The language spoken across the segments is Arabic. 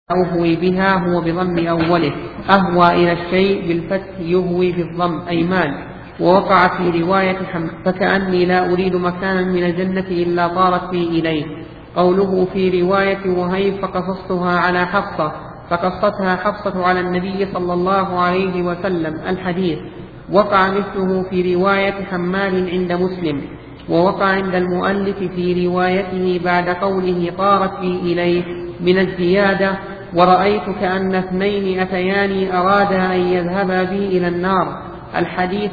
أهوي بها هو بضم أوله، أهوى إلى الشيء بالفتح يهوي بالضم أيمان. ووقع في رواية فكأني لا أريد مكانا من الجنة إلا طارت بي إليه. قوله في رواية وهيب فقصصتها على حفصة، فقصتها حفصة على النبي صلى الله عليه وسلم الحديث. وقع مثله في رواية حماد عند مسلم. ووقع عند المؤلف في روايته بعد قوله طارت بي إليه من الزيادة ورأيت كأن اثنين أتياني أرادا أن يذهبا بي إلى النار. الحديث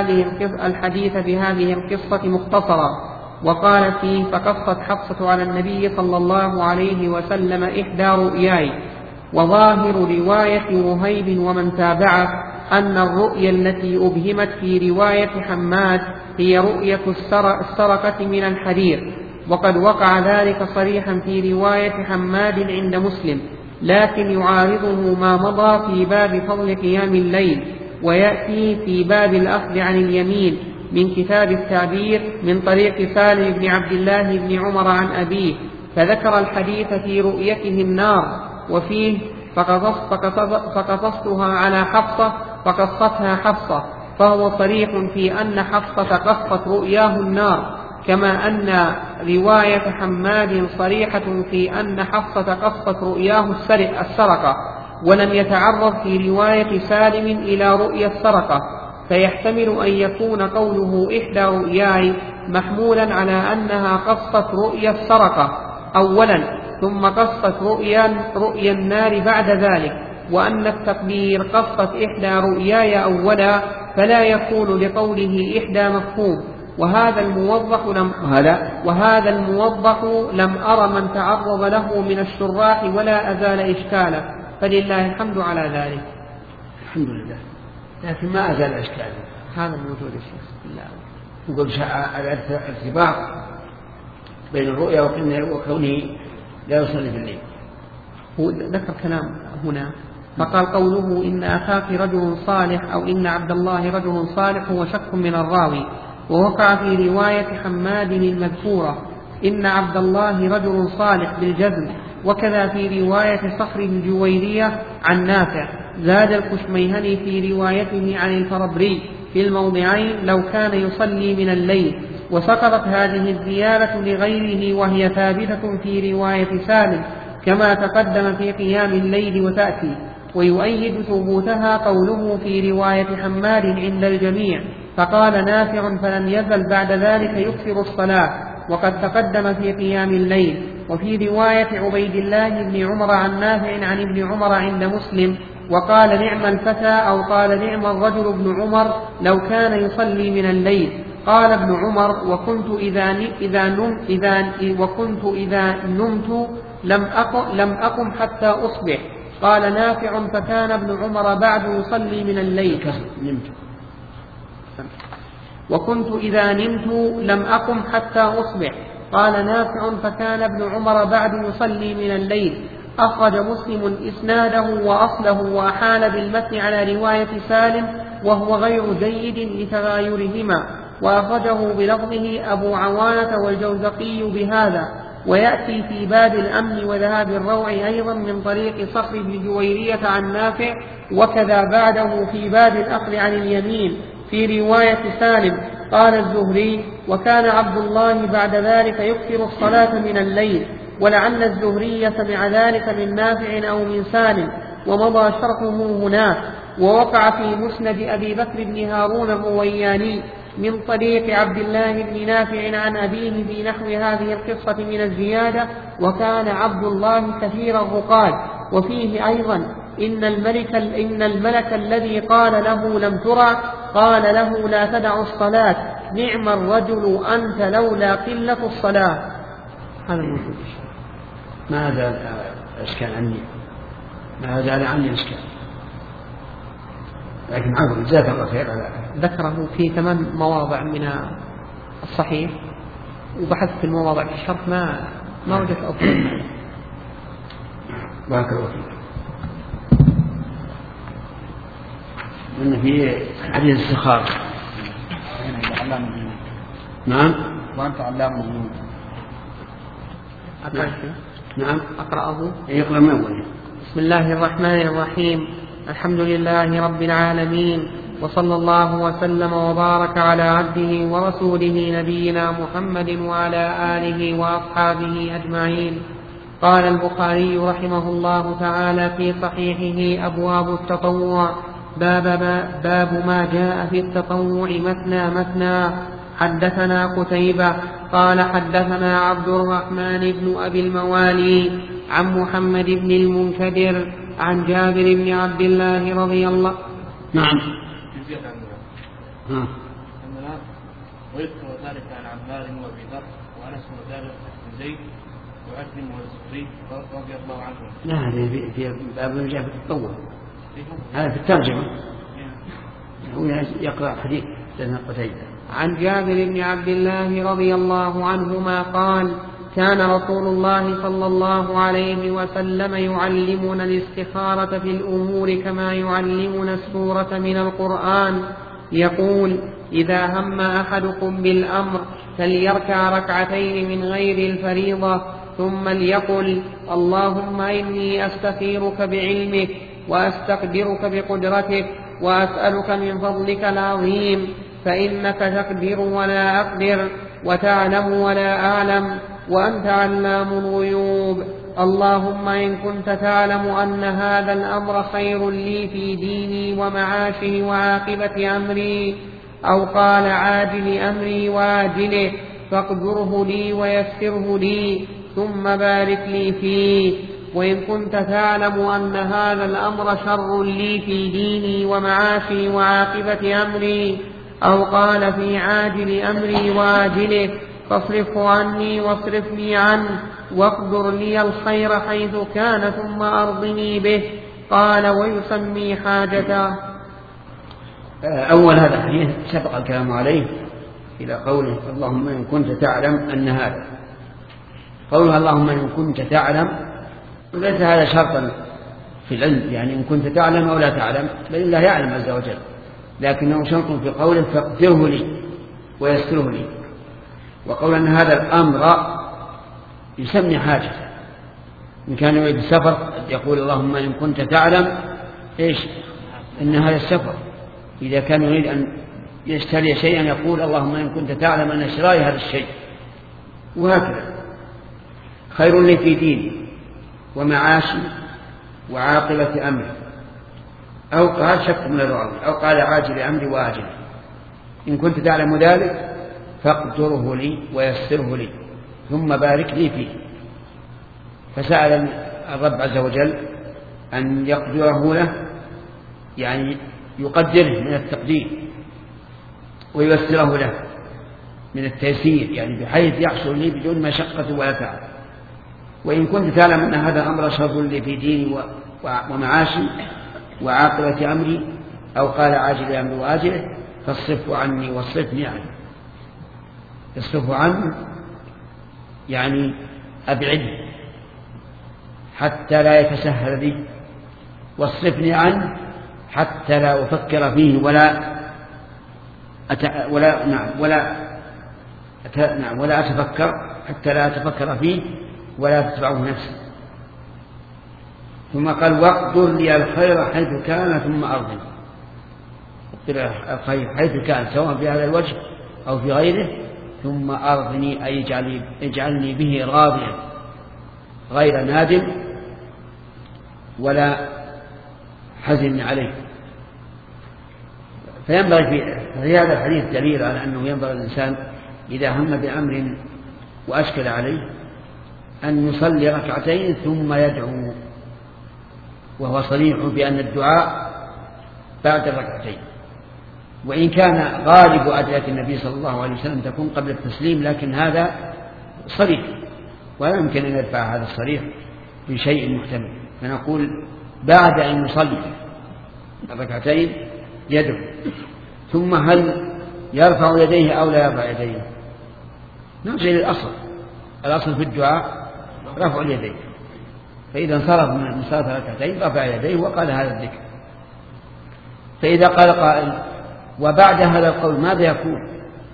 بهذه القصة مختصرا. وقال فيه فقصت حفصة على النبي صلى الله عليه وسلم إحدى رؤياي. وظاهر رواية وهيب ومن تابعه أن الرؤيا التي أبهمت في رواية حماد هي رؤية السرقة من الحرير، وقد وقع ذلك صريحا في رواية حماد عند مسلم، لكن يعارضه ما مضى في باب فضل قيام الليل، ويأتي في باب الأخذ عن اليمين من كتاب التعبير من طريق سالم بن عبد الله بن عمر عن أبيه، فذكر الحديث في رؤيته النار، وفيه فقصصتها على حفصة فقصتها حفصة، فهو صريح في أن حفصة قصت رؤياه النار، كما أن رواية حماد صريحة في أن حفصة قصت رؤياه السرقة، ولم يتعرض في رواية سالم إلى رؤيا السرقة، فيحتمل أن يكون قوله إحدى رؤياي محمولا على أنها قصت رؤيا السرقة أولا ثم قصت رؤيا النار بعد ذلك، وأن التقدير قصت إحدى رؤياي أولا فلا يكون لقوله إحدى مفهوم. وهذا الموضح لم أر من تعرض له من الشراح ولا أزال إشكاله، فلله الحمد على ذلك. الحمد لله، لكن ما أزال إشكاله. هذا موجود الشيخ بالله. يقول الارتباط بين الرؤيا وكونه لا يصلي في الليل. هو ذكر كلام هنا فقال قوله إن أخاك رجل صالح أو إن عبد الله رجل صالح هو شك من الراوي. ووقع في رواية حماد المذكورة إن عبد الله رجل صالح بالجزم، وكذا في رواية صخر الجويرية عن نافع. زاد الكشميهني في روايته عن الفربري في الموضعين لو كان يصلي من الليل، وسقطت هذه الزيادة لغيره وهي ثابتة في رواية سالم كما تقدم في قيام الليل وتأتي. ويؤيد ثبوتها قوله في رواية حماد عند الجميع فقال نافع فلم يزل بعد ذلك يكثر الصلاة، وقد تقدم في قيام الليل. وفي رواية عبيد الله بن عمر عن نافع عن ابن عمر عند مسلم وقال نعم الفتى أو قال نعم الرجل ابن عمر لو كان يصلي من الليل. قال ابن عمر وكنت إذا نمت لم أقم حتى أصبح. قال نافع فكان ابن عمر بعد يصلي من الليل. وكنت إذا نمت لم أقم حتى أصبح. قال نافع فكان ابن عمر بعد يصلي من الليل. أخرج مسلم إسناده وأصله وأحال بالمتن على رواية سالم وهو غير جيد لتغايرهما، وأخرجه بلفظه أبو عوانة والجوزقي بهذا. ويأتي في باب الأمن وذهاب الروع أيضا من طريق صخر بن جويرية عن نافع، وكذا بعده في باب الأخذ عن اليمين في رواية سالم. قال الزهري وكان عبد الله بعد ذلك يكثر الصلاة من الليل، ولعل الزهري سمع ذلك من نافع أو من سالم، ومضى شرحه هناك. ووقع في مسند أبي بكر بن هارون الروياني من طريق عبد الله بن نافع عن أبيه في نحو هذه القصة من الزيادة وكان عبد الله كثير الرقاد. وفيه أيضا إن الملك الذي قال له لم ترى قال له لا تدع الصلاة، نعم الرجل أنت لولا قلة الصلاة. هذا الموجود. ما زال إشكال عني، ما زال عني إشكال، لكن عفوا جزاك الله خير. ذكره في 8 مواضع من الصحيح، وبحثت في المواضع في الشرح ما وجدت أفضل. بارك الله فيك. من في حديث السخاء. نعم. وأنت علام الغيوب. نعم. أقرأه. يقرأ من أوله. بسم الله الرحمن الرحيم. الحمد لله رب العالمين، وصلى الله وسلم وبارك على عبده ورسوله نبينا محمد وعلى آله وأصحابه أجمعين. قال البخاري رحمه الله تعالى في صحيحه: أبواب التطوع، باب ما جاء في التطوع مثنى مثنى. حدثنا قتيبة قال حدثنا عبد الرحمن بن أبي الموالي عن محمد بن المنكدر عن جابر بن عبد الله رضي الله. نعم. ويذكر ذلك عن عمار وابي ذر وانس وجابر بن زيد وعكرمة والزهري رضي الله عنهم. لا، هذه في باب ما جاء في التطوع، هذا في الترجمة. هو يقرأ حديث سيدنا قتيبة عن جابر بن عبد الله رضي الله عنهما قال: كان رسول الله صلى الله عليه وسلم يعلمنا الاستخارة في الأمور كما يعلمنا السورة من القرآن. يقول: إذا هم أحدكم بالأمر فليركع ركعتين من غير الفريضة، ثم ليقل: اللهم إني أستخيرك بعلمك وأستقدرك بقدرتك وأسألك من فضلك العظيم، فإنك تقدر ولا أقدر وتعلم ولا أعلم وأنت علام الغيوب. اللهم إن كنت تعلم أن هذا الأمر خير لي في ديني ومعاشي وعاقبة أمري، أو قال عاجل أمري وآجله، فاقدره لي ويسره لي ثم بارك لي فيه. وإن كنت تعلم أن هذا الأمر شر لي في ديني ومعاشي وعاقبة أمري، أو قال في عاجل أمري وآجله، فاصرفه عني واصرفني عنه، واقدر لي الخير حيث كان ثم أرضني به. قال: ويسمي حاجته. أول هذا الحديث سبق الكلام عليه إلى قوله: اللهم إن كنت تعلم أن هذا. قولها اللهم إن كنت تعلم ليس هذا شرطا في العلم، يعني إن كنت تعلم أو لا تعلم، بل الله يعلم عز وجل، لكنه شرط في قوله: فاقدره لي ويسره لي. وقول أن هذا الأمر يسمي حاجة. إن كان يريد السفر يقول: اللهم إن كنت تعلم إيش إن هذا السفر. إذا كان يريد أن يشتري شيئا يقول: اللهم إن كنت تعلم أن شراي هذا الشيء. وهكذا: خير لي في ديني ومعاشي وعاقبة أمري، أو قال شك من الراوي، أو قال عاجل أمري وآجل. إن كنت تعلم ذلك فاقدره لي ويسره لي ثم بارك لي فيه. فسأل الرب عز وجل أن يقدره له، يعني يقدره من التقدير، وييسره له من التيسير، يعني بحيث يحصل لي بدون مشقة ولا تعب. وإن كنت تعلم أن هذا الأمر شر لي في ديني ومعاشي وعاقبة أمري، أو قال عاجل أمري وآجله، فاصرفه عني واصرفني عنه. يصرفه عنه يعني أبعده حتى لا يتسهل به، واصرفني عنه حتى لا أفكر فيه ولا أتفكر، حتى لا أتفكر فيه ولا تتبعه نفسي. ثم قال: واقدر لي الخير حيث كان ثم أرضني. اقدر الخير حيث كان، سواء في هذا الوجه أو في غيره، ثم أرضني أي اجعلني به راضيا غير نادم ولا حزن عليه. فينبغي في هذا الحديث دليل على أنه ينبغي الإنسان إذا هم بأمر وأشكل عليه أن يصلي ركعتين ثم يدعو، وهو صريح بأن الدعاء بعد الركعتين. وإن كان غالب أدعية النبي صلى الله عليه وسلم تكون قبل التسليم، لكن هذا صريح ولا يمكن أن يدفع هذا الصريح بشيء محتمل، فنقول بعد أن يصلي الركعتين يدعو. ثم هل يرفع يديه أو لا يرفع يديه؟ نرجع للأصل. الأصل في الدعاء رفع اليدين، فإذا انصرف من صلاة ركعتين رفع يديه وقال هذا الذكر. فإذا قال قائل: وبعد هذا القول ماذا يكون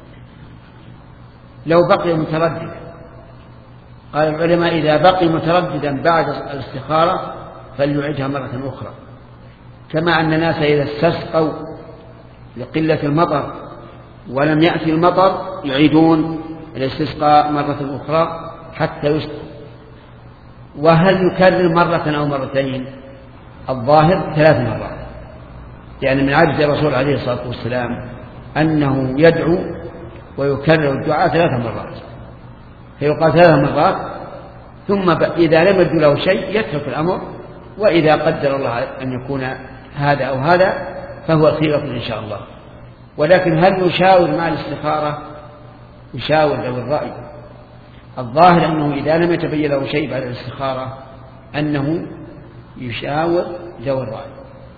لو بقي مترددا؟ قال العلماء: إذا بقي مترددا بعد الاستخارة فليعيدها مرة أخرى، كما أن الناس إذا استسقوا لقلة المطر ولم يأتي المطر يعيدون الاستسقاء مرة أخرى حتى يسقوا. وهل يكرر مرة أو مرتين؟ الظاهر 3 مرات، يعني من عادة الرسول عليه الصلاة والسلام أنه يدعو ويكرر الدعاء 3 مرات، فيقال 3 مرات، ثم إذا لم يجد له شيء يترك الأمر، وإذا قدر الله أن يكون هذا أو هذا فهو الخيرة إن شاء الله. ولكن هل يشاور مع الاستخارة؟ يشاور ذوي الرأي. الظاهر أنه إذا لم يتبين له شيء بعد الاستخارة أنه يشاور ذوي الرأي،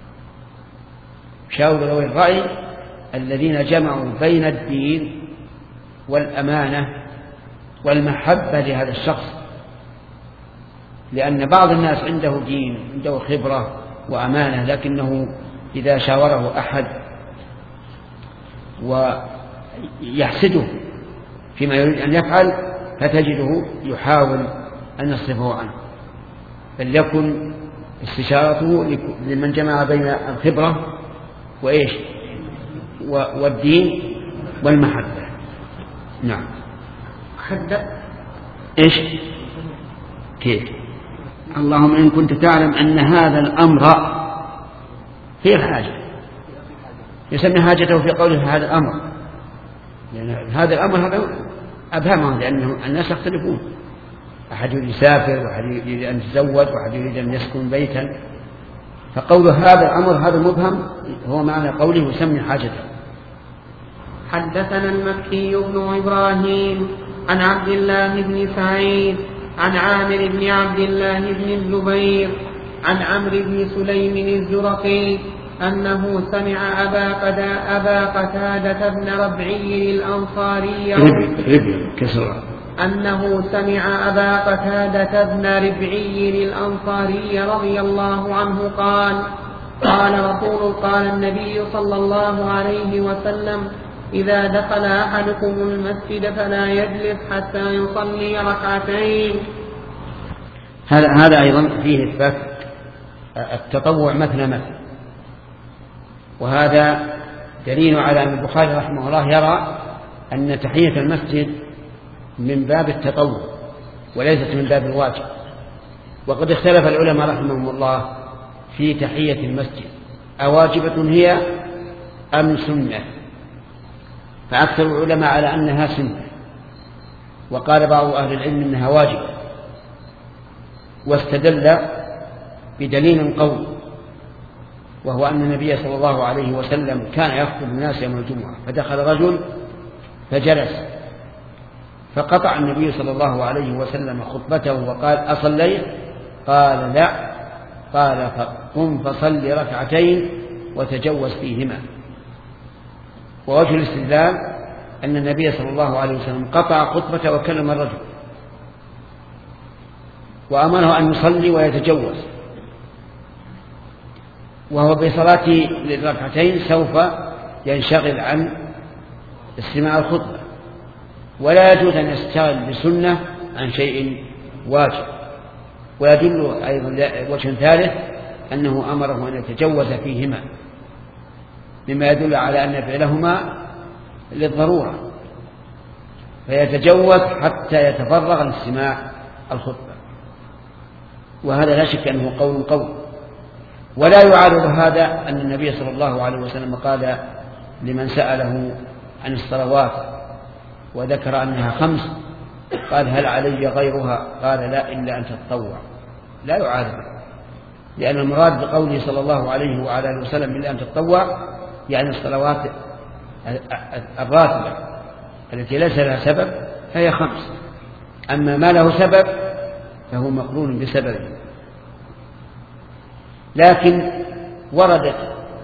يشاور ذوي الرأي الذين جمعوا بين الدين والأمانة والمحبة لهذا الشخص، لأن بعض الناس عنده دين، عنده خبرة وأمانة، لكنه إذا شاوره أحد ويحسده فيما يريد أن يفعل فتجده يحاول أن يصرفه عنه، فليكن استشارته لمن جمع بين الخبرة وإيش والدين والمحبة. نعم. إيش كيف؟ اللهم إن كنت تعلم أن هذا الأمر هي الحاجة، يسمي حاجته في قوله هذا الأمر، لأن هذا الأمر هذا أبهمه، لأنه الناس يختلفون، أحد يريد يسافر، وأحد يريد أن يتزوج، وأحد يريد أن يسكن بيتا، فقوله هذا الأمر هذا مبهم هو معنى قوله يسمي حاجته. حدثنا المكي بن إبراهيم عن عبد الله بن سعيد عن عامر بن عبد الله بن الزبير عن عمرو بن سليم الزرقي أنه سمع أبا قتادة بن ربعي الأنصاري أنه سمع أبا قتادة بن ربعي الأنصاري رضي الله عنه قال قال النبي صلى الله عليه وسلم إذا دخل أحدكم المسجد فلا يجلس حتى يصلي ركعتين. هذا أيضا فيه إثبات التطوع مثل، وهذا دليل على أن البخاري رحمه الله يرى أن تحية المسجد من باب التطوع وليست من باب الواجب. وقد اختلف العلماء رحمهم الله في تحية المسجد أواجبة هي أم سنة، فأكثر العلماء على أنها سنة، وقال بعض أهل العلم أنها واجبة، واستدل بدليل قوي، وهو أن النبي صلى الله عليه وسلم كان يخطب الناس يوم الجمعة، فدخل رجل فجلس، فقطع النبي صلى الله عليه وسلم خطبته وقال أصليت؟ قال لا، قال فقم فصل ركعتين وتجوز فيهما. ووجه الاستدلال أن النبي صلى الله عليه وسلم قطع خطبته وكلم الرجل وأمره أن يصلي ويتجوز، وهو بصلاته للركعتين سوف ينشغل عن استماع الخطبة، ولا يجوز أن يشتغل بسنة عن شيء واجب. ويدل أيضا وجه ثالث أنه أمره أن يتجوز فيهما، مما يدل على أن فعلهما للضرورة، فيتجوز حتى يتفرغ لاستماع الخطبة، وهذا لا شك أنه قول قوي. ولا يعارض هذا أن النبي صلى الله عليه وسلم قال لمن سأله عن الصلوات وذكر أنها 5 قال هل علي غيرها؟ قال لا إلا أن تتطوع. لا يعارض، لأن المراد بقوله صلى الله عليه وعلى آله وسلم إلا أن تتطوع يعني الصلوات الراتبة التي ليس لها سبب فهي 5، أما ما له سبب فهو مقرون بسببه. لكن وردت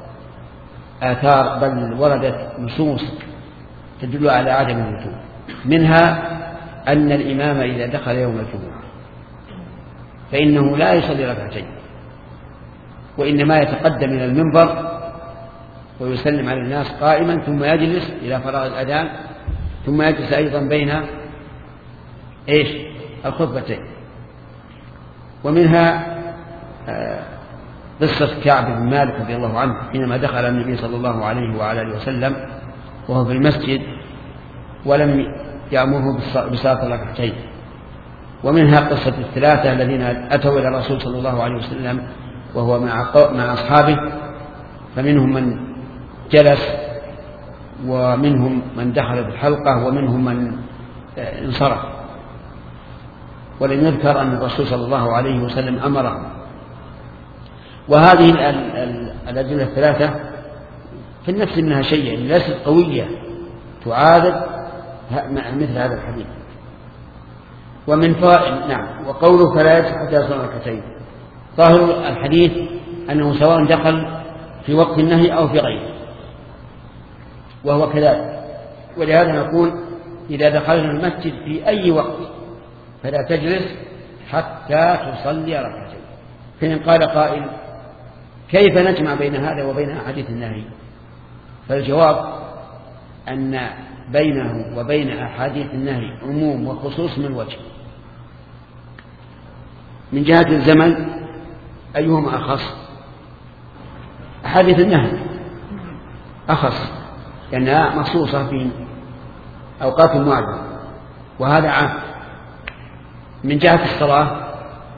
آثار بل وردت نصوص تدل على عدم الوجوب، منها أن الإمام إذا دخل يوم الجمعة فإنه لا يصلي ركعتين، وإنما يتقدم إلى المنبر ويسلم على الناس قائما، ثم يجلس إلى فراغ الأذان، ثم يجلس أيضا بين الخطبتين. ومنها قصة كعب بن مالك رضي الله عنه حينما دخل النبي صلى الله عليه وعلى آله وسلم وهو في المسجد ولم يأمره بصلاة الركعتين. ومنها قصة الثلاثة الذين أتوا إلى الرسول صلى الله عليه وسلم وهو مع أصحابه، فمنهم من جلس ومنهم من دخل في الحلقة ومنهم من انصرف، ولم يذكر أن الرسول صلى الله عليه وسلم أمرهم. وهذه الأدلة الثلاثة في النفس منها شيء ليست قوية تعارض مثل هذا الحديث. ومن فائد نعم. وقوله فلا يجب حتى يصلي ركعتين، ظاهر الحديث أنه سواء دخل في وقت النهي أو في غيره، وهو كذلك. ولهذا نقول إذا دخلنا المسجد في أي وقت فلا تجلس حتى تصلي ركعتين. فإن قال قائل كيف نجمع بين هذا وبين أحاديث النهي؟ فالجواب أن بينه وبين أحاديث النهي عموم وخصوص من وجه. من جهة الزمن أيهما أخص؟ أحاديث النهي أخص لأنها مخصوصة في أوقات معينة، وهذا عام. من جهة الصلاة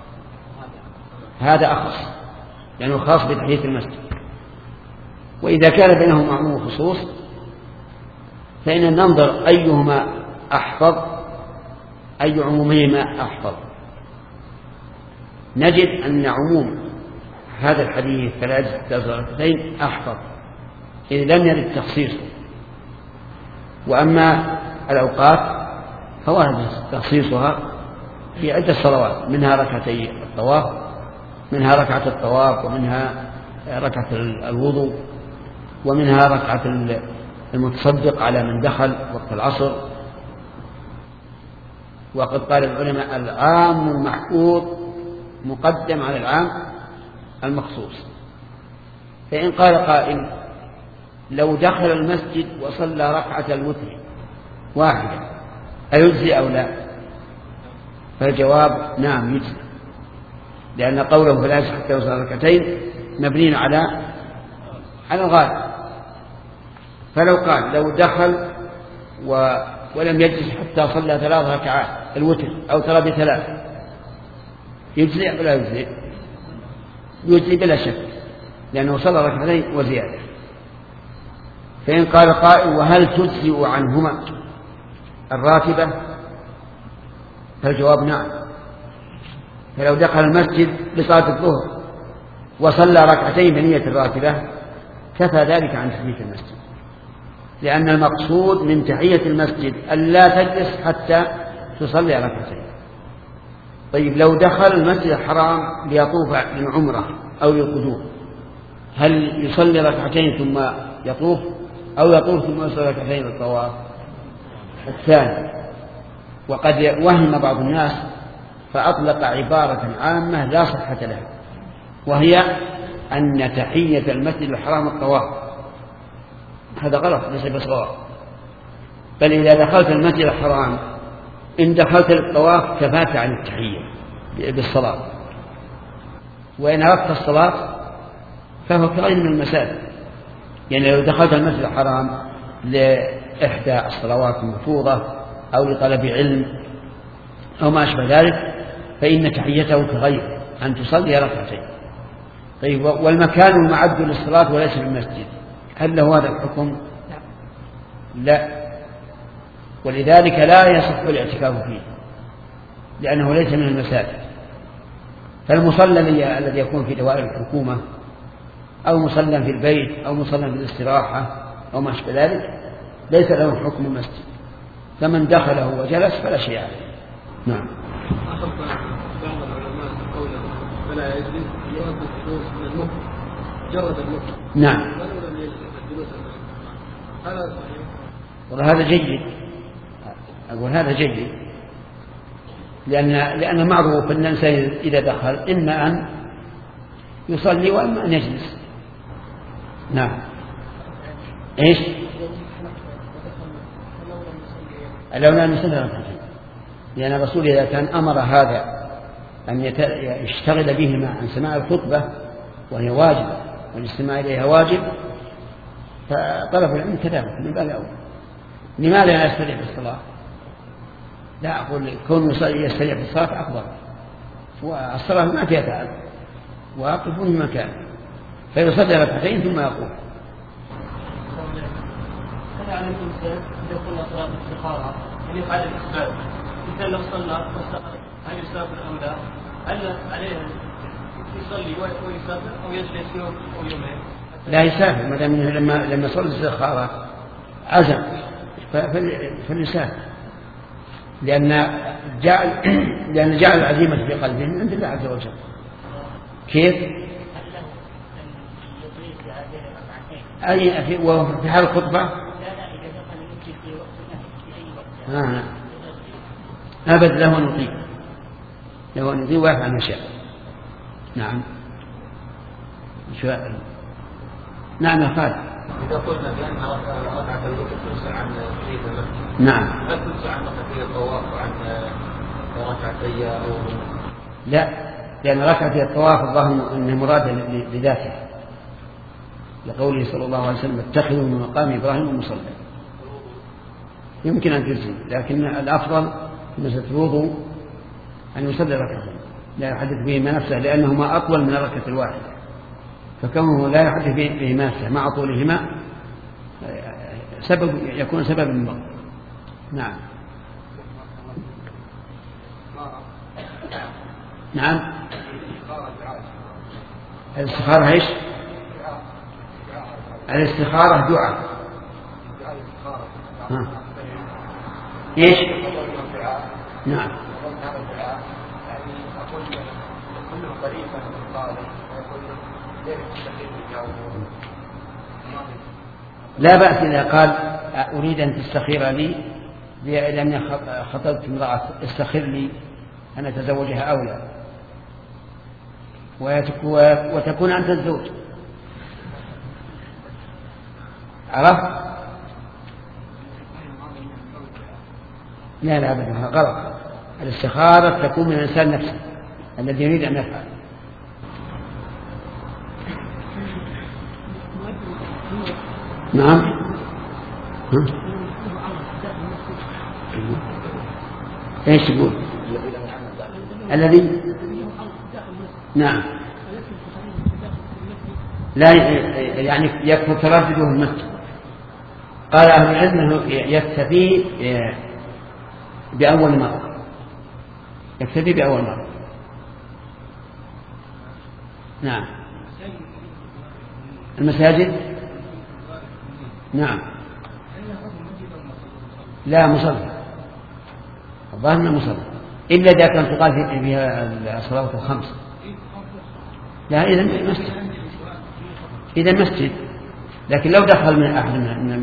هذا أخص لأنه خاص بتحية المسجد. وإذا كان بينهما عموم وخصوص فإن ننظر أيهما أحفظ، أي عمومهما أحفظ. نجد أن عموم هذا الحديث ثلاث ركعتين أحفظ إذ لم يرد تخصيصه. وأما الأوقات فوارد تخصيصها في عدة صلوات، منها ركعتي الطواف، منها ركعة الطواف، ومنها ركعة الوضوء، ومنها ركعة المتصدق على من دخل وقت العصر. وقد قال العلماء العام المحفوظ مقدم على العام المخصوص. فإن قال قائل لو دخل المسجد وصلى ركعة الوتر واحدة أيجزي أو لا؟ فالجواب نعم يجزي، لأن قوله فلا يجزي حتى يصلي ركعتين مبني على الغالب. فلو قال لو دخل ولم يجلس حتى صلى 3 ركعات الوتر أو ترى ب3 يجزي ولا يجزي؟ يجزي بلا شك لأنه صلى ركعتين وزيادة. فإن قال قائل وهل تجزئ عنهما الراتبة؟ فالجواب نعم. فلو دخل المسجد لصلاة الظهر وصلى ركعتين بنية الراتبة كفى ذلك عن تحية المسجد، لأن المقصود من تحية المسجد ألا تجلس حتى تصلي ركعتين. طيب لو دخل المسجد الحرام ليطوف للعمرة أو للقدوم، هل يصلي ركعتين ثم يطوف أو يطوف ثم يصلي ركعتين للطواف؟ الثاني. وقد وهم بعض الناس فأطلق عبارة عامة لا صحة لها، وهي أن تحية المسجد الحرام الطواف. هذا غلط ليس بصواب، بل إذا دخلت المسجد الحرام إن دخلت للطواف كفاك عن التحية بالصلاة، وإن أردت الصلاة فهو كغير من المساجد. يعني لو دخلت المسجد الحرام لإحدى الصلوات المفروضة أو لطلب علم أو ما أشبه ذلك فإن تحيته كغير أن تصلي ركعتين. طيب والمكان المعد للصلاة وليس في المسجد هل له هذا الحكم؟ لا، ولذلك لا يصح الاعتكاف فيه لأنه ليس من المساجد. فالمصلى الذي يكون في دوائر الحكومة أو مصلى في البيت أو مصلى في الاستراحة أو ما أشبه ذلك ليس له حكم المسجد، فمن دخله وجلس فلا شيء عليه. نعم. بعض العلماء قولا فلا يجلس يرد الجلوس من المخ جرد المخ. نعم. ولو لم يجلس الجلوس هذا صحيح؟ والله هذا جيد. أقول هذا جيد لأن معروف أن الإنسان إذا دخل إما أن يصلي وإما أن يجلس. نعم. إيش؟ لو لم يصلي ركعتين، لأن الرسول إذا كان أمر هذا أن يشتغل بهما عن سماع الخطبة وهي واجب والاستماع إليها واجب، فطلب العلم كذلك من باب أول. لماذا لا يستريح في الصلاة؟ لا أقول كون يستريح في الصلاة أفضل، والصلاة ما فيها تعب، واقفون في مكان فيصلي ركعتين ثم يقوم. هل على الإنسان إذا قلنا صلاة الاستخارة أن يفعل الأسباب؟ الإنسان لو صلى هل يسافر أم لا؟ هل عليه يصلي ويسافر أو يجلس يوم أو يومين؟ لا يسافر، ما دام لما صلى الاستخارة عزم فليسافر، لأن جعل العزيمة في قلبه من عند الله عز وجل. كيف؟ أي وفي حال الخطبة أبد له أن يطيع ويفعل ما شاء. نعم. نعم يا خالد. إذا قلنا بأن ركعة الوتر تنسى عن تحية المسجد، نعم، هل تنسى عن ركعتي الطواف وعن ركعتي أو لا، لأن ركعتي الطواف الظاهر أنه مراد لذاته، لقوله صلى الله عليه وسلم اتخذوا من مقام إبراهيم مصلى، يمكن أن تجزي، لكن الأفضل مسألة الوضوء أن يصلي ركعتين لا يحدث بهما نفسه، لأنهما أطول من الركعة الواحدة، فكونه لا يحدث بهما نفسه مع طولهما يكون سبب المرض. نعم. نعم. الاستخارة ايش؟ الاستخارة دعاء. ايش؟ نعم. لا بأس إذا قال أريد أن تستخير لي لأني خطبت امرأة استخير لي أن أتزوجها أو لا، وتكون أنت الزوج. عرفت؟ لا أبدا، غلط. الاستخارة تكون من الإنسان نفسه الذي يريد أن يفعل. نعم. ايش يقول؟ الذي نعم لا يعني يكفي تردده المسجد. قال أهل العلم أنه يكتفي بأول مرة، يكتفي بأول مرة. نعم. المساجد نعم لا مصلى، الظاهر مصلى إلا إذا كان تقال فيها الصلوات الخمس. لا إذا مسجد، إذا مسجد، لكن لو دخل من أحد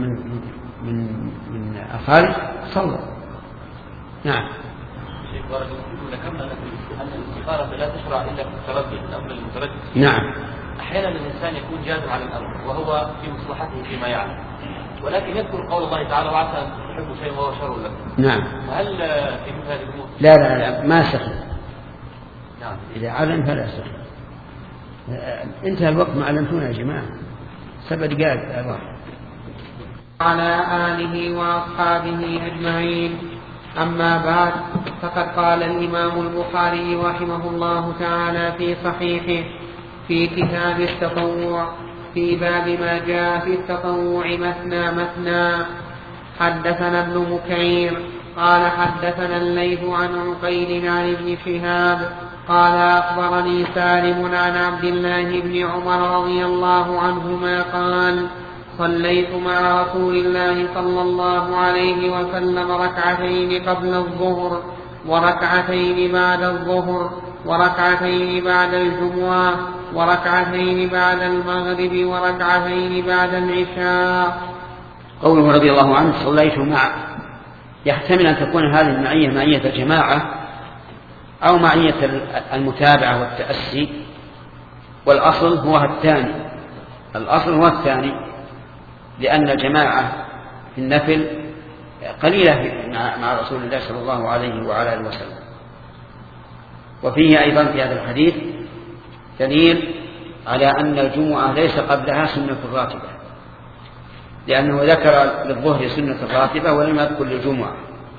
من أخارج صلى. نعم. شيخ بارك الله ذكرنا أن الاستخارة لا تشرع إلا في التردد، الأمر المتردد. نعم. أحيانا الإنسان يكون جاد على الأمر وهو في مصلحته فيما يعلم، ولكن يذكر قول الله تعالى وعسى أن تحبوا شيئا وهو شر لكم. نعم. هل في مثل هذه الأمور؟ لا ما سخن. نعم. إذا علم فلا سخن. انتهى الوقت، ما علمتونا يا جماعة، 7 دقائق الواحد. على آله وأصحابه أجمعين. أما بعد، فقد قال الإمام البخاري رحمه الله تعالى في صحيحه في كتاب التطوع في باب ما جاء في التطوع مثنى مثنى. حدثنا ابن مكير قال حدثنا الليث عن عقيل عن ابن شهاب قال أخبرني سالم عن عبد الله بن عمر رضي الله عنهما قال صليت مع رسول الله صلى الله عليه وسلم ركعتين قبل الظهر وركعتين بعد الظهر وركعتين بعد الجمعة وركعتين بعد المغرب وركعتين بعد العشاء. قوله رضي الله عنه صليت مع، يحتمل أن تكون هذه المعية معية الجماعة أو معية المتابعة والتأسي، والأصل هو الثاني، الأصل هو الثاني، لأن الجماعة في النفل قليلة مع رسول الله صلى الله عليه وعلى آله وسلم. وفيه أيضا في هذا الحديث دليل على أن الجمعة ليس قبلها سنة راتبة، لأنه ذكر للظهر سنة راتبة ولم يذكر للجمعة.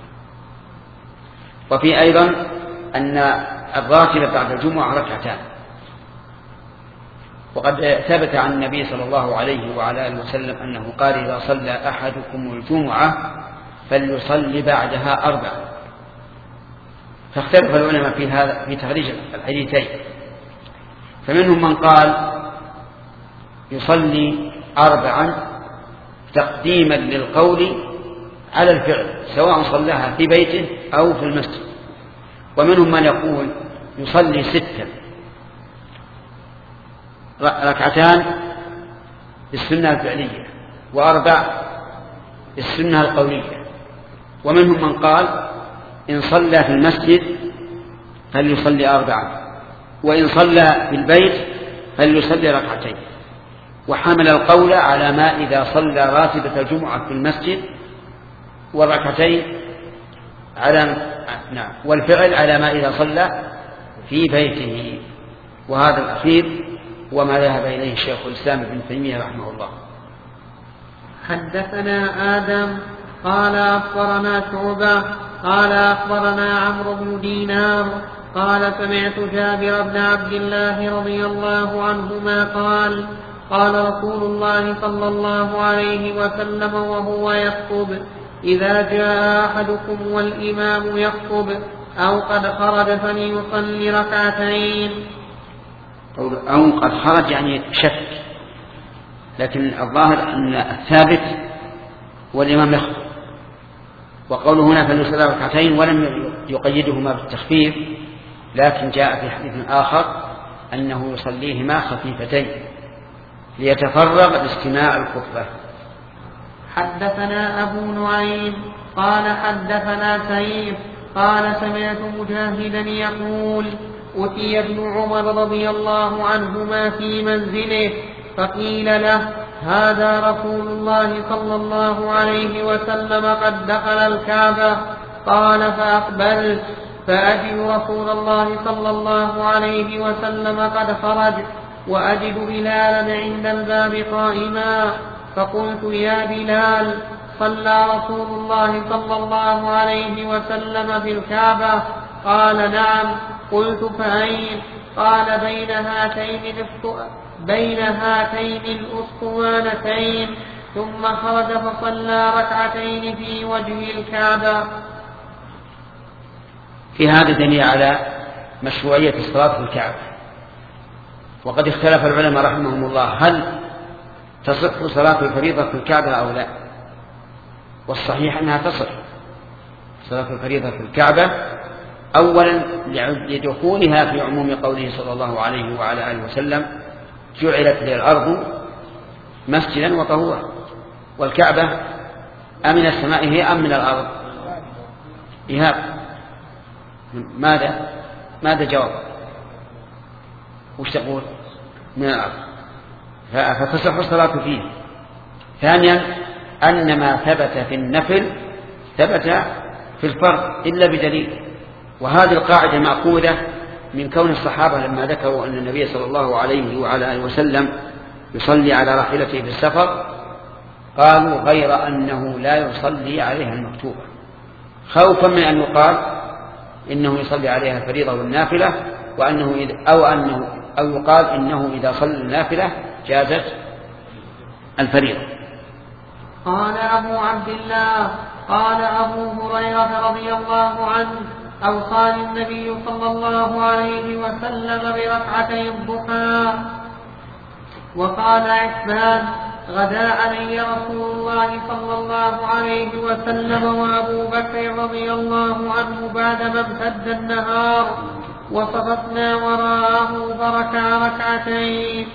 وفي أيضا أن الراتبة بعد الجمعة ركعتان، وقد ثبت عن النبي صلى الله عليه وعلى آله وسلم أنه قال إذا صلى أحدكم الجمعة فليصلي بعدها 4. فاختلف العلماء في هذا في تخريج الحديثين، فمنهم من قال يصلي 4 تقديما للقول على الفعل سواء صلاها في بيته أو في المسجد، ومنهم من يقول يصلي 6 ركعتان بالسنة الفعلية و4 بالسنة القولية، ومنهم من قال إن صلى في المسجد فليصلي 4، وإن صلى في البيت فليصلي 2. وحمل القول على ما إذا صلى راتبة الجمعة في المسجد و2 والفعل على ما إذا صلى في بيته. وهذا الأخير وما ذهب إليه الشيخ الإسلام ابن تيمية رحمه الله. حدثنا آدم قال أخبرنا شعبة قال أخبرنا عمرو بن دينار قال سمعت جابر بن عبد الله رضي الله عنهما قال قال رسول الله صلى الله عليه وسلم وهو يخطب إذا جاء أحدكم والإمام يخطب أو قد خرج فليصلي 2. أو قد خرج يعني شك، لكن الظاهر أن الثابت والإمام يخطب، وقوله هنا فليصلي 2 ولم يقيدهما بالتخفيف، لكن جاء في حديث آخر أنه يصليهما خفيفتين ليتفرغ لاستماع الخطبة. حدثنا أبو نعيم قال حدثنا سعيد قال سمعت مجاهدا يقول أتي ابن عمر رضي الله عنهما في منزله فقيل له هذا رسول الله صلى الله عليه وسلم قد دخل الكعبة. قال فأقبلت فأجد رسول الله صلى الله عليه وسلم قد خرج وأجد بلالا عند الباب قائما، فقلت يا بلال صلى رسول الله صلى الله عليه وسلم في الكعبة؟ قال نعم. قلت فأين؟ قال بين هاتين الأسطوانتين. ثم خرج فصلى 2 في وجه الكعبة. في هذا دليل على مشروعية الصلاة في الكعبة، وقد اختلف العلماء رحمهم الله هل تصح صلاة الفريضة في الكعبة أو لا، والصحيح أنها تصح صلاة الفريضة في الكعبة، أولا لدخولها في عموم قوله صلى الله عليه وعلى آله وسلم جعلت لي الأرض مسجدا وطهورا. والكعبة أمن السماء هي أم من الأرض؟ إيهاب ماذا جواب؟ وش تقول؟ من الأرض، فتصح الصلاة فيه. ثانيا أن ما ثبت في النفل ثبت في الفرض إلا بدليل، وهذه القاعدة مأخوذة من كون الصحابة لما ذكروا أن النبي صلى الله عليه وعلى آله وسلم يصلي على راحلته في السفر قالوا غير أنه لا يصلي عليها المكتوبة، خوفا من أن يقال إنه يصلي عليها الفريضة والنافلة، أو يقال إنه إذا صلى النافلة جازت الفريضة. قال أبو عبد الله قال أبو هريرة رضي الله عنه أوصاني النبي صلى الله عليه وسلم ب2 الضحى. وقال عثمان غدا علي رسول الله صلى الله عليه وسلم وأبو بكر رضي الله عنه بعدما امتد النهار وصففنا وراءه فركع 2.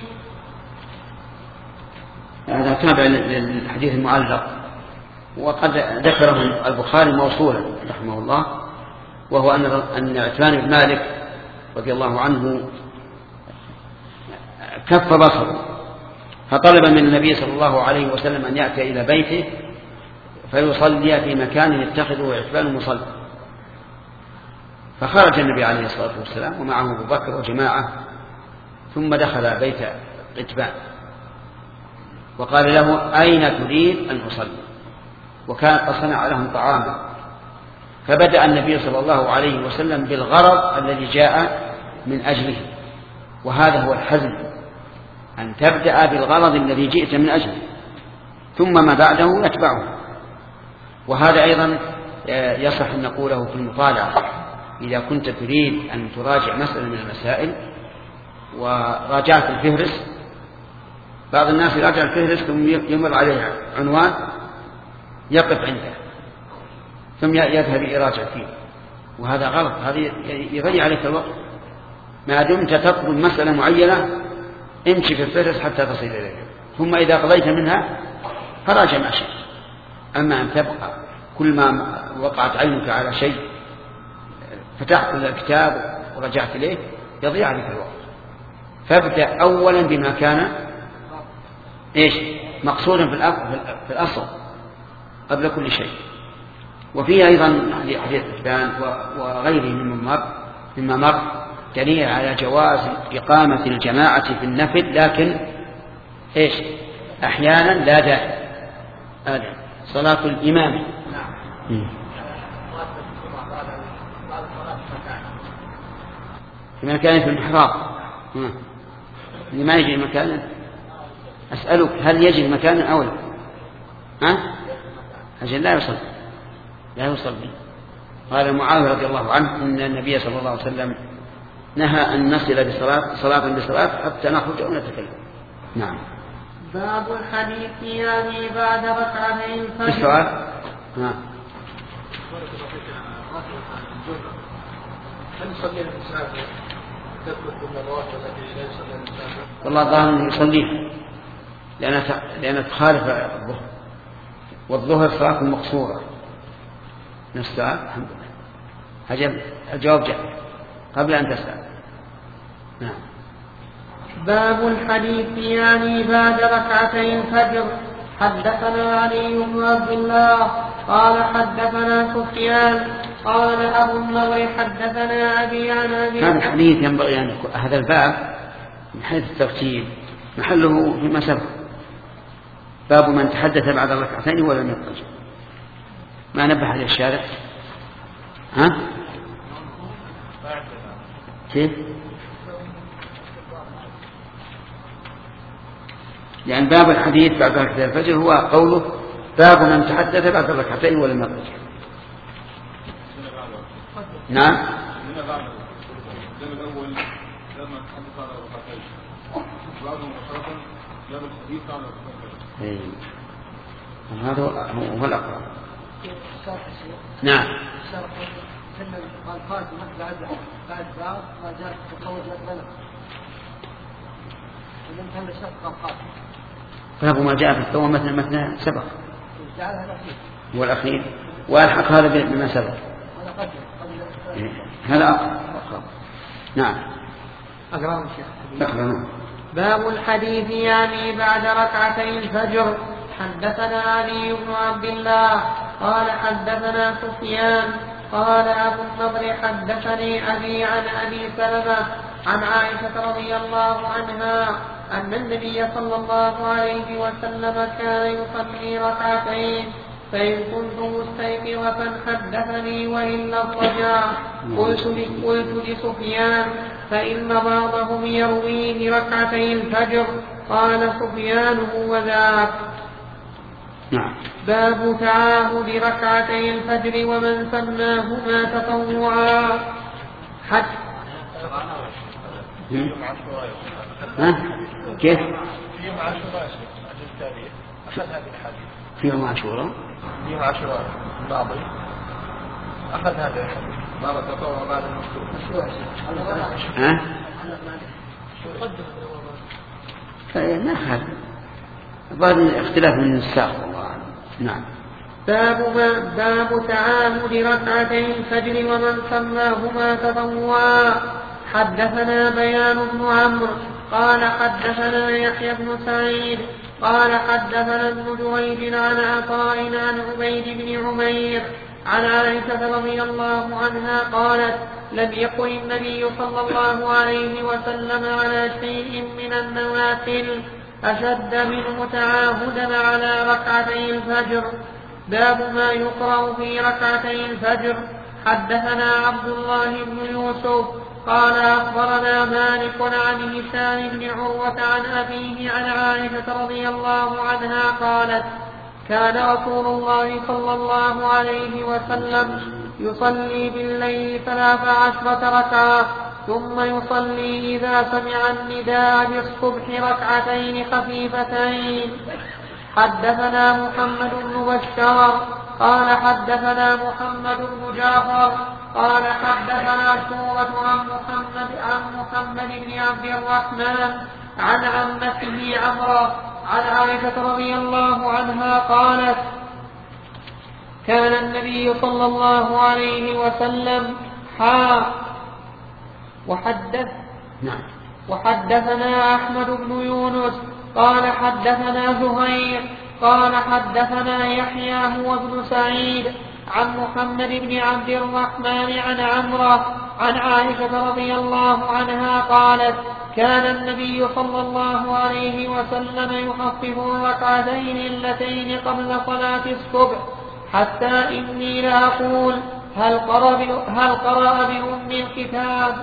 هذا تابع للحديث المعلق، وقد ذكره البخاري موصولا رحمه الله، وهو أن عثمان بن مالك رضي الله عنه كف بصره فطلب من النبي صلى الله عليه وسلم أن يأتي إلى بيته فيصلي في مكان يتخذه عثمان مصلى، فخرج النبي عليه الصلاة والسلام ومعه أبو بكر وجماعة، ثم دخل بيت قتبان وقال له: أين تريد أن أصلي؟ وكان قد صنع لهم طعاما. فبدأ النبي صلى الله عليه وسلم بالغرض الذي جاء من أجله، وهذا هو الحزم، أن تبدأ بالغرض الذي جئت من أجله ثم ما بعده يتبعه. وهذا أيضا يصح أن نقوله في المطالعة. إذا كنت تريد أن تراجع مسألة من المسائل وراجعت الفهرس، بعض الناس يراجع الفهرس ثم يمر عليه عنوان يقف عنده ثم يذهب يراجع فيه، وهذا غلط، هذا يضيع عليك الوقت. ما دمت تطلب مسألة معينة امشي في الفهرس حتى تصل إليها، ثم إذا قضيت منها فراجع ما شئت. أما أن تبقى كل ما وقعت عينك على شيء فتحت الكتاب ورجعت إليه يضيع عليك الوقت. فابدأ أولا بما كان مقصودا في الأصل قبل كل شيء. وفيه أيضا حديث قتبان وغيره مما مر دليل على جواز إقامة الجماعة في النفل، لكن أحيانا لا داعي، هذا صلاة الإمام. في مكان في المحراب اللي ما يجي مكان، أسألك هل يجي مكان أو لا؟ أجل لا يصلي. قال معاذ رضي الله عنه إن النبي صلى الله عليه وسلم نهى أن نصل بصلاة حتى نخرج أو نتكلم. نعم. باب الحديث يعني بعد ركعتين الفجر. السؤال هل يصلي الإنسان تثبت بالنظرات التي لا يصلي الإنسان؟ والله ظاهر أنه يصليه لأن تخالف الظهر، والظهر صلاة مقصورة. نسأل الحمد لله. الجواب جاء قبل أن تسأل. نعم. باب الحديث يعني بعد ركعتي الفجر. حدثنا علي بن عبد الله قال حدثنا سفيان قال أبو النضر حدثنا أبي عن أبي. هذا الحديث ينبغي أن يكون هذا الباب من حيث الترتيب محله فيما سبق. باب من تحدث بعد الركعتين ولم يخرج. ما نبه عليه الشارع؟ كيف؟ يعني باب الحديث بعد ركعتي الفجر هو قوله باب من تحدث بعد الركعتين ولم يخرج. نعم. هذا هو الأقرب. نعم. باب ما جاء في الثوم مثنى سبق والأخير وألحق هذا بما سبق. هذا أقرب. نعم. أقرأ أقرأ. باب الحديث يعني بعد ركعتي الفجر. حدثنا علي بن عبد الله قال حدثنا سفيان قال أبو النضر حدثني أبي عن أبي سلمة عن عائشة رضي الله عنها أن النبي صلى الله عليه وسلم كان يصلي ركعتين، فإن كنت مستيقظة حدثني وإلا اضطجع. قلت لسفيان فإن بعضهم يرويه ركعتي الفجر. قال سفيان هو ذاك. نعم. باب تعاهد ركعتي الفجر ومن سماهما تطوعا. كيف؟ في يوم عاشوراء أخذ هذه الحديث. في يوم عاشوراء. في يوم عاشوراء الماضي أخذ هذا الحديث. باب التطوع بعد المكتوب. ما أخذ. بعض اختلاف من الساق والله. نعم. باب تعاهد ركعتي الفجر ومن سماهما تطوعا. حدثنا بيان بن عمرو قال حدثنا يحيى بن سعيد قال حدثنا ابن جريج عن عطاء عن عبيد بن عمير عن عائشة رضي الله عنها قالت: لم يكن النبي صلى الله عليه وسلم على شيء من النوافل أشد منه تعاهدا على ركعتي الفجر. باب ما يقرأ في ركعتي الفجر. حدثنا عبد الله بن يوسف قال أخبرنا مالك عن هشام بن عروة عن أبيه عن عائشة رضي الله عنها قالت: كان رسول الله صلى الله عليه وسلم يصلي بالليل 13 ركعة ثم يصلي إذا سمع النداء بالصبح ركعتين خفيفتين. حدثنا محمد بن بشار قال حدثنا محمد بن جعفر قال حدثنا شعبة عن محمد بن عبد الرحمن عن عمته عمرة عن عائشة رضي الله عنها قالت: كان النبي صلى الله عليه وسلم وحدثنا أحمد بن يونس قال حدثنا زهير قال حدثنا يحيى هو ابن سعيد عن محمد بن عبد الرحمن عن عمرة عن عائشة رضي الله عنها قالت: كان النبي صلى الله عليه وسلم يخفف الركعتين اللتين قبل صلاة الصبح حتى إني لأقول: هل قرأ بأم الكتاب؟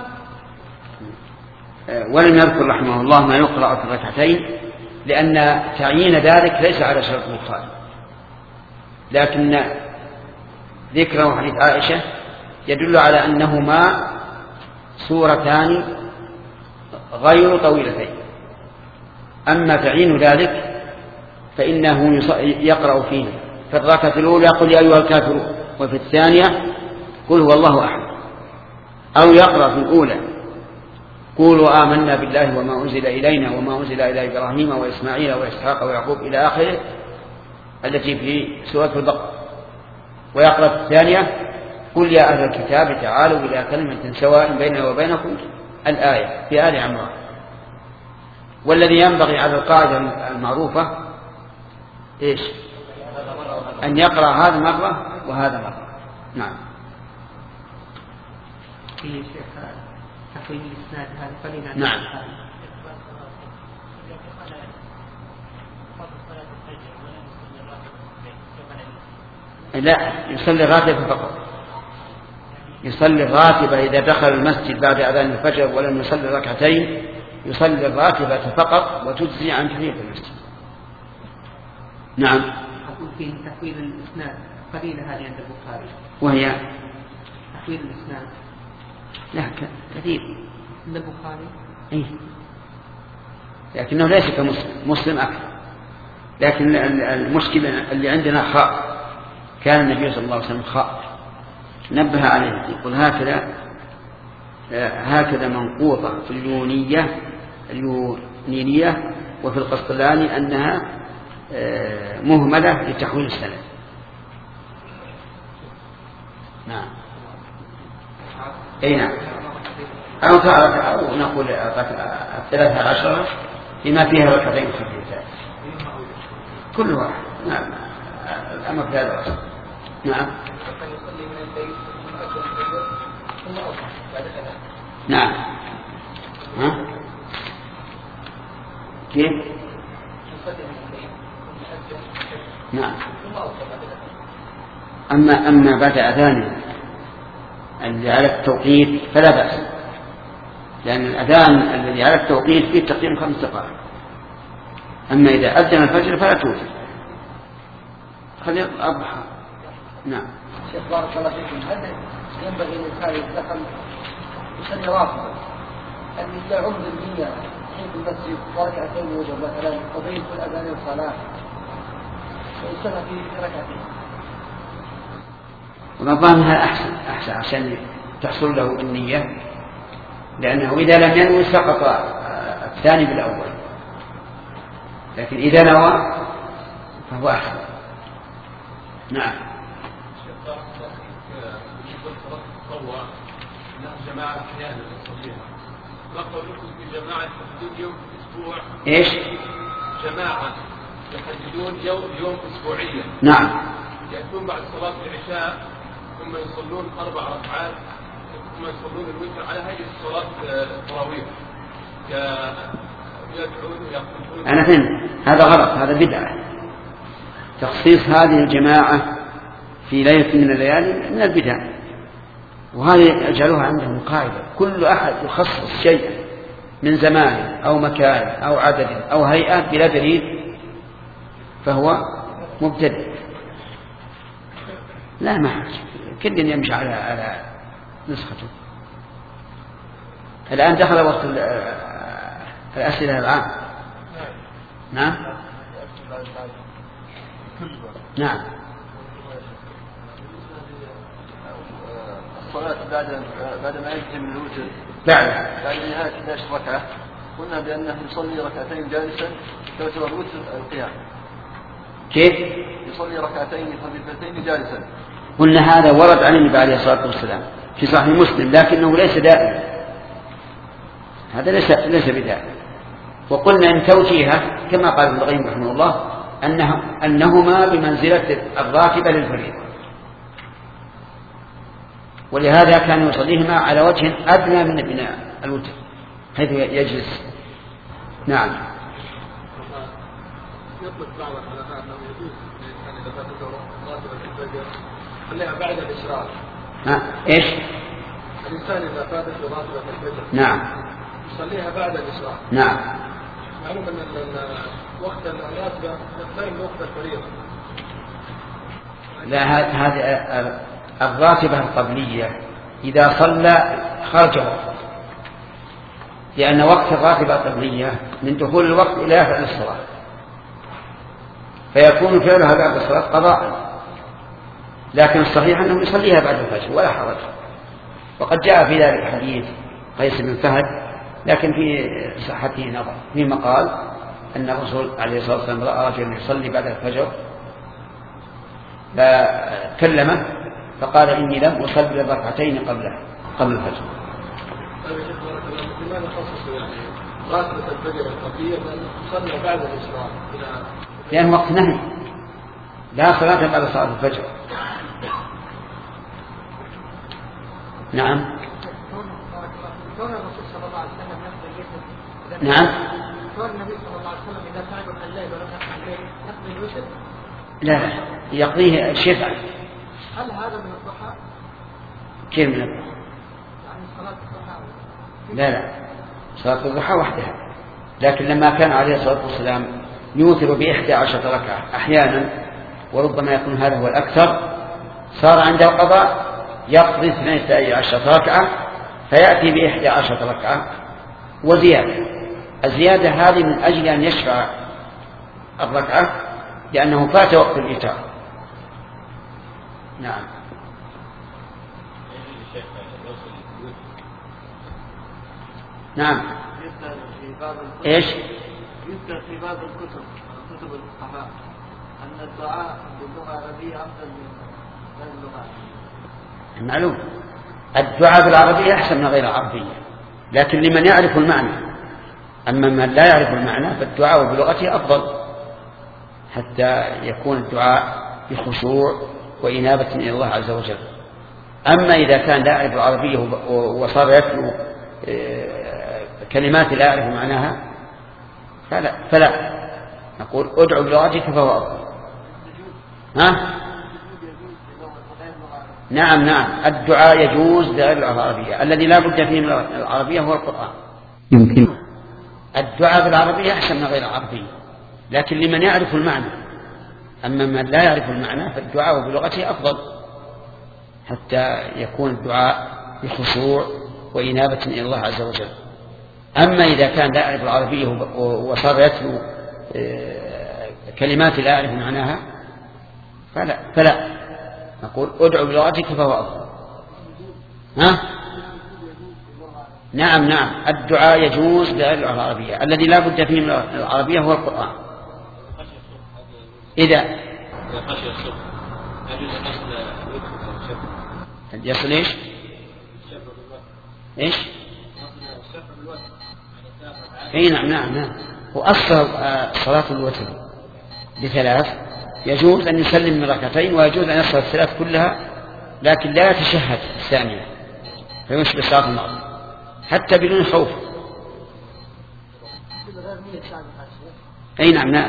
ولم يذكر رحمه الله ما يقرأ في الركعتين لأن تعيين ذلك ليس على شرط البخاري، لكن ذكر حديث عائشة يدل على أنهما سورتان غير طويلتين. أما تعيين ذلك فإنه يقرأ فيه في الركعة الأولى قل يا أيها الكافرون، وفي الثانية قل هو الله أحد، أو يقرأ في الأولى قولوا آمنا بالله وما أنزل إلينا وما أنزل إلى إبراهيم وإسماعيل وإسحاق ويعقوب إلى آخره التي في سورة البقرة، ويقرأ في الثانية قل يا أهل الكتاب تعالوا إلى كلمة سواء بيننا وبينكم الآية في آل عمران. والذي ينبغي على القاعدة المعروفة إيش؟ أن يقرأ هذا مرة وهذا مرة. نعم. في شيخ تقويم الإسناد هذا فلنا. نعم. لا، يصلي راتبة فقط. يصلي الراتبة إذا دخل المسجد بعد أذان الفجر ولم يصلي ركعتين يصلي الراتبة فقط وتجزي عن تحية المسجد. نعم. أقول فيه تحويل الإسناد قليلة هذه عند البخاري. وهي تحويل الإسناد. لا كثير عند البخاري. إيه. لكنه ليس كمسلم أكثر. لكن المشكلة اللي عندنا خاء، كان النبي صلى الله عليه وسلم خاء نبه عليه يقول هكذا منقوطة في اليونينية وفي القسطلاني أنها مهملة لتحويل السند. نعم. أي نعم. أو نقول 13 لما فيها ركعتين خفيفتان كل واحد. نعم. الأمر في هذا الأصل. نعم. نعم. ها؟ كيف؟ نعم. أما بعد أذانه الذي على التوقيت فلا بأس، لأن الأذان الذي على التوقيت فيه تقييم 5 دقائق. أما إذا أذن الفجر فلا توجد، خلي الأضحى. نعم. شيخ بارك الله فيكم، هل ينبغي للإنسان إذا دخل يصلي راتبا أن يعم بالنية حين المسجد وركعتين وجب مثلا وبين كل أذان الصلاة ويصلي في ركعتين؟ ونظامها أحسن عشان تحصل له النية، لأنه إذا لم ينوي سقط الثاني بالأول، لكن إذا نوى فهو أحسن. نعم. جماعة أحيانا الصحيحة نقول لكم في جماعة يحددون يوم أسبوع. إيش؟ جماعة يحددون يوم أسبوعيا. نعم. يأتون بعد صلاة العشاء ثم يصلون 4 ركعات ثم يصلون الوتر على هذه الصلاة التراويح يدعون ويقولون. أنا فهمت، هذا غلط، هذا بدعة. تخصيص هذه الجماعة في ليلة من الليالي من البدع، وهذه أجعلوها عندهم قاعدة: كل أحد يخصص شيئا من زمان أو مكان أو عدد أو هيئة بلا دليل فهو مبتدع. لا، ما كل يمشي على نسخته. الآن دخل وقت الأسئلة العام. نعم نعم. الصلاة بعد ما ينتهي من الوتر بعد نهاية 11 ركعة قلنا بأنه يصلي ركعتين جالسا تعتبر الوتر القيام. كيف؟ يصلي ركعتين خفيفتين جالسا. قلنا هذا ورد عن النبي عليه الصلاة والسلام في صحيح مسلم، لكنه ليس دائما، هذا ليس بدائم. وقلنا إن توجيهه كما قال ابن القيم رحمه الله أنهما بمنزلة الراتبة للفريضة، ولهذا كان يصليهما على وجه أدنى من بناء الوتر حيث يجلس. نعم. يطلق بعض العلماء أنه يجوز للإنسان إذا فاتته راتبة الفجر يصليها بعد الإشراق. إيش؟ الإنسان إذا فاتته راتبة الفجر نعم يصليها بعد الإشراق. نعم. معلوم أن وقت الراتبة يختلف من وقت الفريضة. لا، هذه الراتبة القبلية إذا صلى خرج وقت، لأن وقت الراتبة القبلية من دخول الوقت إلى فعل الصلاة، فيكون فعلها بعد الصلاة قضاء. لكن الصحيح أنه يصليها بعد الفجر ولا حرج. وقد جاء في ذلك حديث قيس بن فهد، لكن في صحته نظر. في مقال أن الرسول عليه الصلاة والسلام رأى رجلا يصلي بعد الفجر فكلمه فقال: إني لم أصلي الركعتين قبل الفجر. لماذا خصصوا يعني راتبة الفجر القبلية من صلى بعد الإشراق؟ لأن وقت نهي، لا صلاة بعد صلاة الفجر. نعم نعم. لا يقضيه الشفع. هل هذا من الضحى؟ كيف من الضحى؟ يعني صلاة الضحى؟ لا، صلاة الضحى وحدها. لكن لما كان عليه الصلاة والسلام يوتر ب11 ركعة أحيانا، وربما يكون هذا هو الأكثر، صار عنده قضاء يقضي 12 ركعة فيأتي ب11 ركعة وزيادة. الزيادة هذه من أجل أن يشفع الركعة لأنه فات وقت الإيتار. نعم. نعم. إيش؟ يذكر في بعض كتب الفقهاء أن الدعاء باللغة العربية أفضل من اللغة. معلوم، الدعاء بالعربية أحسن من غير العربية، لكن لمن يعرف المعنى. أما من لا يعرف المعنى فالدعاء بلغته أفضل، حتى يكون الدعاء بخشوع وإنابة إلى الله عز وجل. أما إذا كان لا يعرف العربية وصار يتلو كلمات لا يعرف معناها فلا نقول ادعو بلغتك فهو أفضل. نعم الدعاء يجوز لغير العربية. الذي لا بد فيه من العربية هو القرآن. يمكن الدعاء بالعربية أحسن من غير العربية، لكن لمن يعرف المعنى. أما من لا يعرف المعنى فالدعاء بلغته أفضل، حتى يكون الدعاء بخشوع وإنابة إلى الله عز وجل. أما إذا كان لا يعرف العربية وصار يتلو كلمات لا يعرف معناها فلا نقول ادعو بلغتك فهو أفضل. نعم الدعاء يجوز لغير العربية. الذي لا بد فيه من العربية هو القرآن. إذا خشي الصبح يصل إيش؟ نعم وأصل صلاة الوتر ب3 يجوز أن يسلم من ركعتين، ويجوز أن يصل الثلاث كلها لكن لا يتشهد الثانية فيشبه صلاة المغرب حتى بدون خوف. أي نعم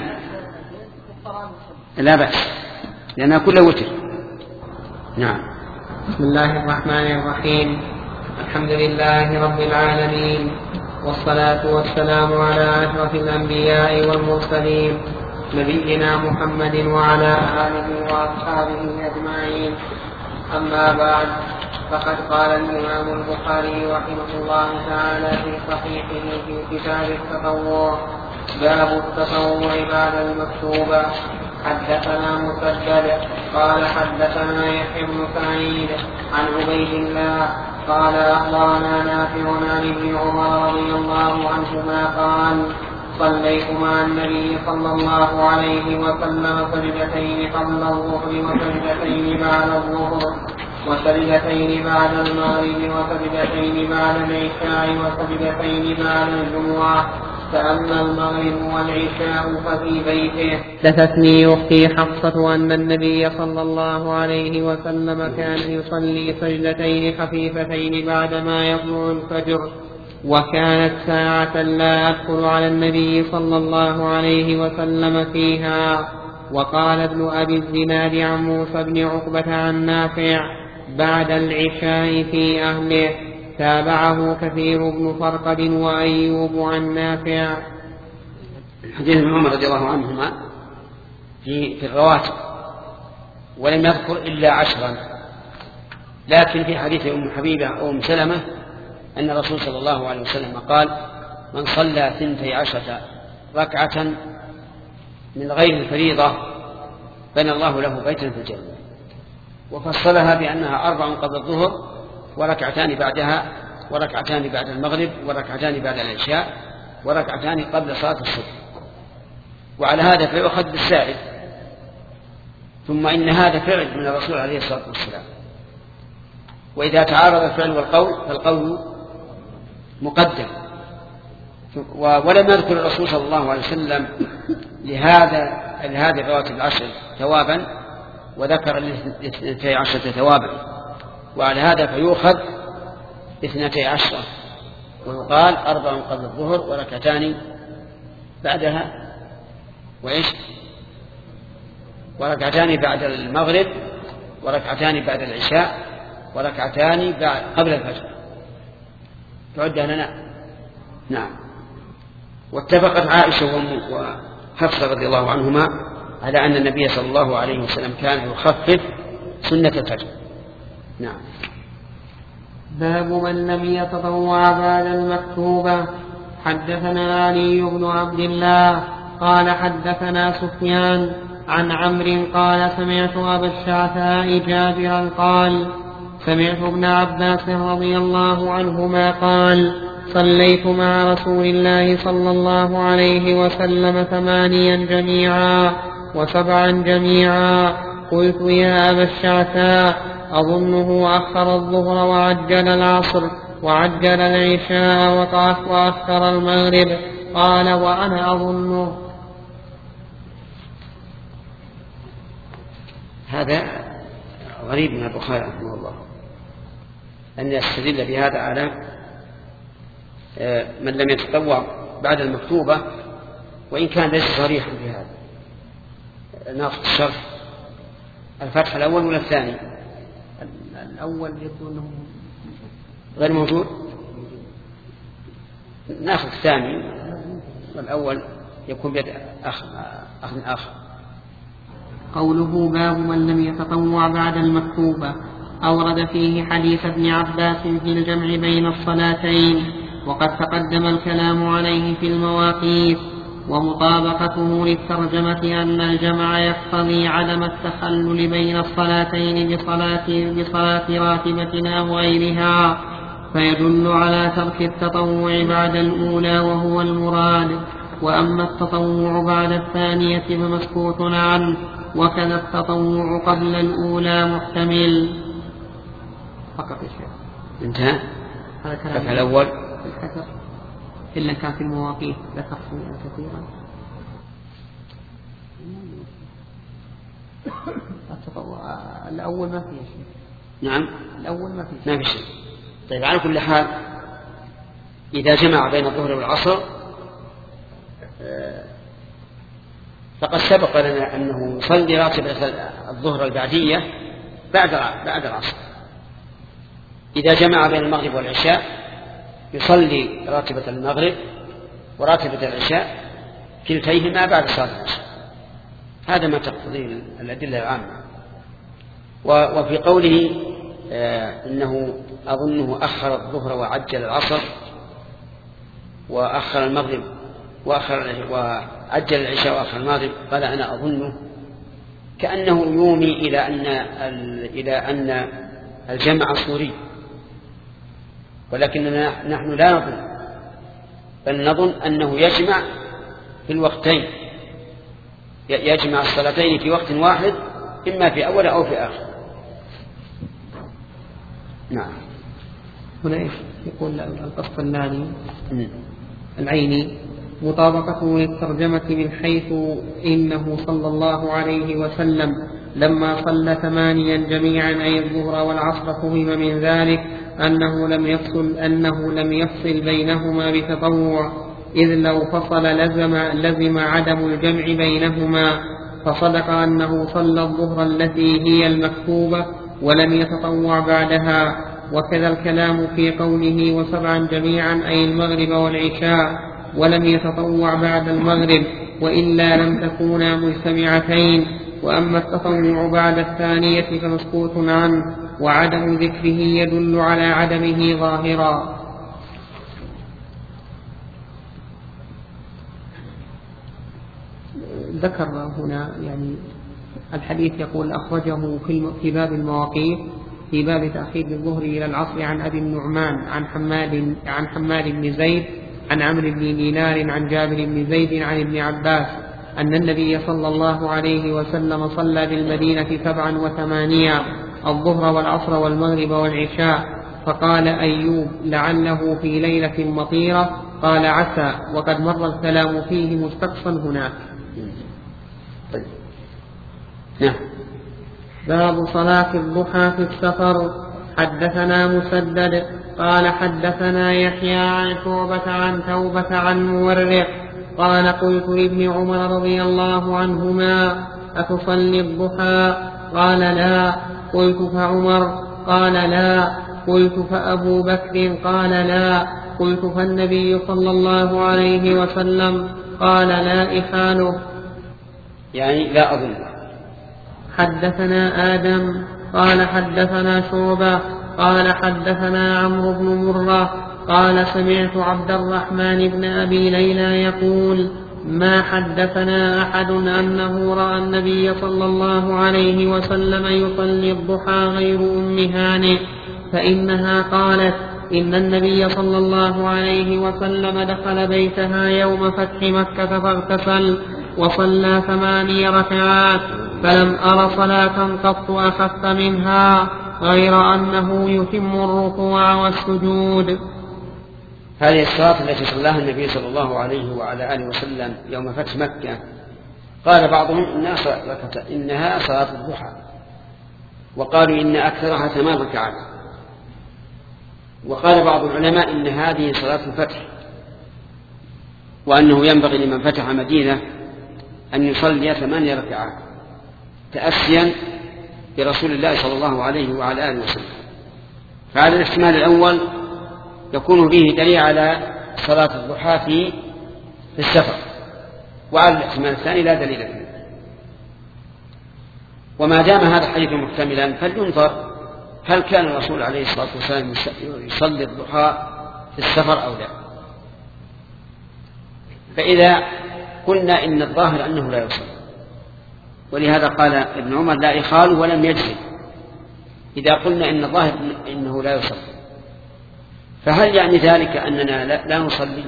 لا بأس لأنها كلها وتر. نعم. بسم الله الرحمن الرحيم. الحمد لله رب العالمين، والصلاة والسلام على أشرف الأنبياء والمرسلين نبينا محمد وعلى آله وأصحابه أجمعين. أما بعد، فقد قال الإمام البخاري رحمه الله تعالى في صحيحه في كتاب التطوع: باب التطوع بعد المكتوبة. حدثنا مسدد قال حدثنا يحيى بن سعيد عن عبيد الله قال أخبرنا نافع عن ابن عمر رضي الله عنهما قال: صليت مع النبي صلى الله عليه وسلم سجدتين قبل الظهر وسجدتين بعد الظهر وسجدتين بعد المغرب وسجدتين بعد العشاء وسجدتين بعد الجمعة، فأما المغرب والعشاء ففي بيته. حدثتني أختي حفصة أن النبي صلى الله عليه وسلم كان يصلي سجدتين خفيفتين بعدما يطلع الفجر، وكانت ساعة لا أدخل على النبي صلى الله عليه وسلم فيها. وقال ابن أبي الزناد عن موسى بن عقبة عن نافع: بعد العشاء في أهله. تابعه كثير بن فرقد وأيوب عن نافع. حديث ابن عمر رضي الله عنهما في الرواتب، ولم يذكر إلا 10، لكن في حديث أم حبيبة أو أم سلمة أن الرسول صلى الله عليه وسلم قال: من صلى 12 ركعة من غير الفريضة بنى الله له بيتا في الجنة. وفصلها بأنها 4 قبل الظهر وركعتان بعدها وركعتان بعد المغرب وركعتان بعد العشاء وركعتان قبل صلاة الصبح. وعلى هذا فيؤخذ بالسائد. ثم إن هذا فعل من الرسول عليه الصلاة والسلام، وإذا تعارض الفعل والقول فالقول مقدم. ولم يذكر الرسول صلى الله عليه وسلم لهذه الرواتب 10 ثوابا، وذكر 12 ثوابا، وعلى هذا فيؤخذ 12 ويقال 4 قبل الظهر وركعتان بعدها وركعتان بعد المغرب وركعتان بعد العشاء وركعتان قبل الفجر. تعد لنا. نعم. واتفقت عائشة وحفصة رضي الله عنهما على أن النبي صلى الله عليه وسلم كان يخفف سنة الفجر. نعم. باب من لم يتطوع بعد المكتوبة. حدثنا علي بن عبد الله قال حدثنا سفيان عن عمرو قال سمعت أبا الشعثاء جابرا قال سمعت ابن عباس رضي الله عنهما قال: صليت مع رسول الله صلى الله عليه وسلم 8 جميعا و7 جميعا. قلت: يا أبا الشعثاء، أظنه أخر الظهر وعجل العصر وعجل العشاء وأخر المغرب. قال: وأنا أظنه. هذا غريب من البخاري رحمه الله أن يستدل بهذا على من لم يتطوع بعد المكتوبة، وإن كان ليس صريحا في هذا. ناقص الشرح الفتح الأول ولا الثاني؟ الأول يبدو أنه غير موجود. ناخذ الثاني والأول يكون بيد أخذ آخر. قوله: باب من لم يتطوع بعد المكتوبة. أورد فيه حديث ابن عباس في الجمع بين الصلاتين، وقد تقدم الكلام عليه في المواقيت، ومطابقته للترجمة أن الجمع يقتضي عدم التخلل بين الصلاتين بصلاة راتبة أو غيرها، فيدل على ترك التطوع بعد الأولى وهو المراد. وأما التطوع بعد الثانية فمسكوت عنه، وكذا التطوع قبل الأولى محتمل. فقط يا شيخ. انتهى. هذا كلام الأول الحسر إلا كان في المواقيت ذكر كثيرا. الأول ما فيه شيء. نعم الأول ما في شيء. طيب على كل حال إذا جمع بين الظهر والعصر فقد سبق لنا أنه يصلي راتبة الظهر البعدية بعد العصر. إذا جمع بين المغرب والعشاء يصلي راتبة المغرب وراتبة العشاء كلتيهما بعد صلاة العشاء. هذا ما تقتضيه الأدلة العامة. وفي قوله إنه أظنه أخر الظهر وعجل العصر وأخر المغرب وعجل العشاء وأخر المغرب، قال أنا أظنه كأنه يومي إلى أن الجمع صوري، ولكننا نحن لا نظن، بل نظن أنه يجمع في الوقتين، يجمع الصلاتين في وقت واحد، إما في أول أو في آخر. نعم. هنا يقول القسطلاني العيني مطابقته للترجمة من حيث إنه صلى الله عليه وسلم لما صلى 8 جميعا أي الظهر والعصر فهم من ذلك أنه لم يفصل بينهما بتطوع، إذ لو فصل لزم عدم الجمع بينهما، فصدق أنه صلى الظهر التي هي المكتوبة ولم يتطوع بعدها. وكذا الكلام في قوله و7 جميعا أي المغرب والعشاء ولم يتطوع بعد المغرب، وإلا لم تكونا مجتمعتين. وأما التطوع بعد الثانية فمسكوت عنه، وعدم ذكره يدل على عدمه ظاهرا. ذكر هنا يعني الحديث يقول أخرجه في باب المواقيت في باب تأخير الظهر إلى العصر عن أبي النعمان عن حماد بن زيد عن عمرو بن دينار عن جابر بن زيد عن ابن عباس أن النبي صلى الله عليه وسلم صلى بالمدينة 87 الظهر والعصر والمغرب والعشاء. فقال أيوب لعله في ليلة مطيرة، قال عسى، وقد مر الكلام فيه مستقصا هناك. باب صلاة الضحى في السفر. حدثنا مسدد قال حدثنا يحيى عن شعبة عن توبة عن مورق قال قلت لابن عمر رضي الله عنهما أتصلي الضحى؟ قال لا. قلت فعمر؟ قال لا. قلت فأبو بكر؟ قال لا. قلت فالنبي صلى الله عليه وسلم؟ قال لا إحاله، يعني لا أظن. حدثنا آدم قال حدثنا شعبة قال حدثنا عمرو بن مرة قال سمعت عبد الرحمن بن أبي ليلى يقول ما حدثنا أحد أنه رأى النبي صلى الله عليه وسلم يصلي الضحى غير أم هانئ، فإنها قالت إن النبي صلى الله عليه وسلم دخل بيتها يوم فتح مكة فاغتسل وصلى 8 ركعات، فلم أر صلاة قط أخف منها غير أنه يتم الركوع والسجود. هذه الصلاة التي صلاها النبي صلى الله عليه وعلى آله وسلم يوم فتح مكة قال بعضهم إنها صلاة الضحى، وقالوا إن أكثرها 8 ركعات، وقال بعض العلماء إن هذه صلاة الفتح، وأنه ينبغي لمن فتح مدينة أن يصلي 8 ركعات تأسيا برسول الله صلى الله عليه وعلى آله وسلم. فهذا الاحتمال الأول يكون به دليل على صلاة الضحى في السفر، وعلى الاحتمال الثاني لا دليل فيه. وما دام هذا الحديث محتملا فلينظر هل كان الرسول عليه الصلاة والسلام يصلي الضحى في السفر أو لا. فإذا قلنا إن الظاهر أنه لا يصلي، ولهذا قال ابن عمر لا إخاله ولم يجزم. إذا قلنا إن الظاهر إنه لا يصلي، فهل يعني ذلك أننا لا نصلي؟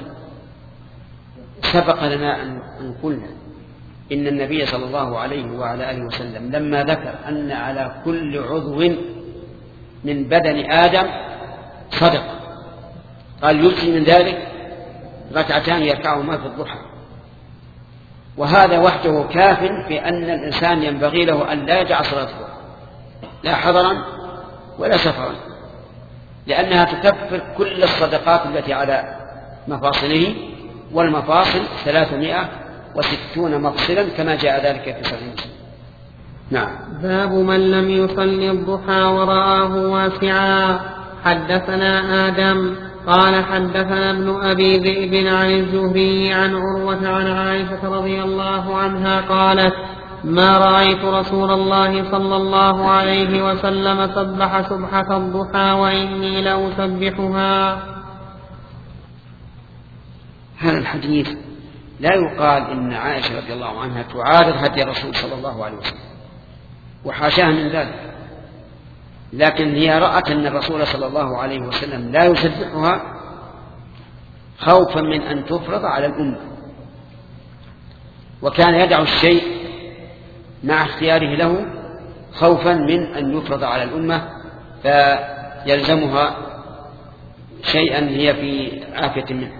سبق لنا أن قلنا إن النبي صلى الله عليه وعلى آله وسلم لما ذكر أن على كل عضو من بدن آدم صدق قال يجزي من ذلك 2 يركعهما في الضحى، وهذا وحده كاف في أن الإنسان ينبغي له أن لا يجعل صلاته لا حضرا ولا سفرا، لأنها تكفر كل الصدقات التي على مفاصله، والمفاصل 360 مفصلا كما جاء ذلك في صحيح مسلم. نعم. باب من لم يصلي الضحى ورآه واسعا. حدثنا آدم قال حدثنا ابن أبي ذئب عن الزهري عن عروة عن عائشة رضي الله عنها قالت: ما رأيت رسول الله صلى الله عليه وسلم سبح سبحة الضحى وإني لأسبحها. هذا الحديث لا يقال إن عائشة رضي الله عنها تعارض هدي الرسول صلى الله عليه وسلم، وحاشاها من ذلك، لكن هي رأت أن الرسول صلى الله عليه وسلم لا يسبحها خوفا من أن تفرض على الأمة، وكان يدع الشيء مع اختياره له خوفا من أن يفرض على الأمة فيلزمها شيئا هي في عافية منه.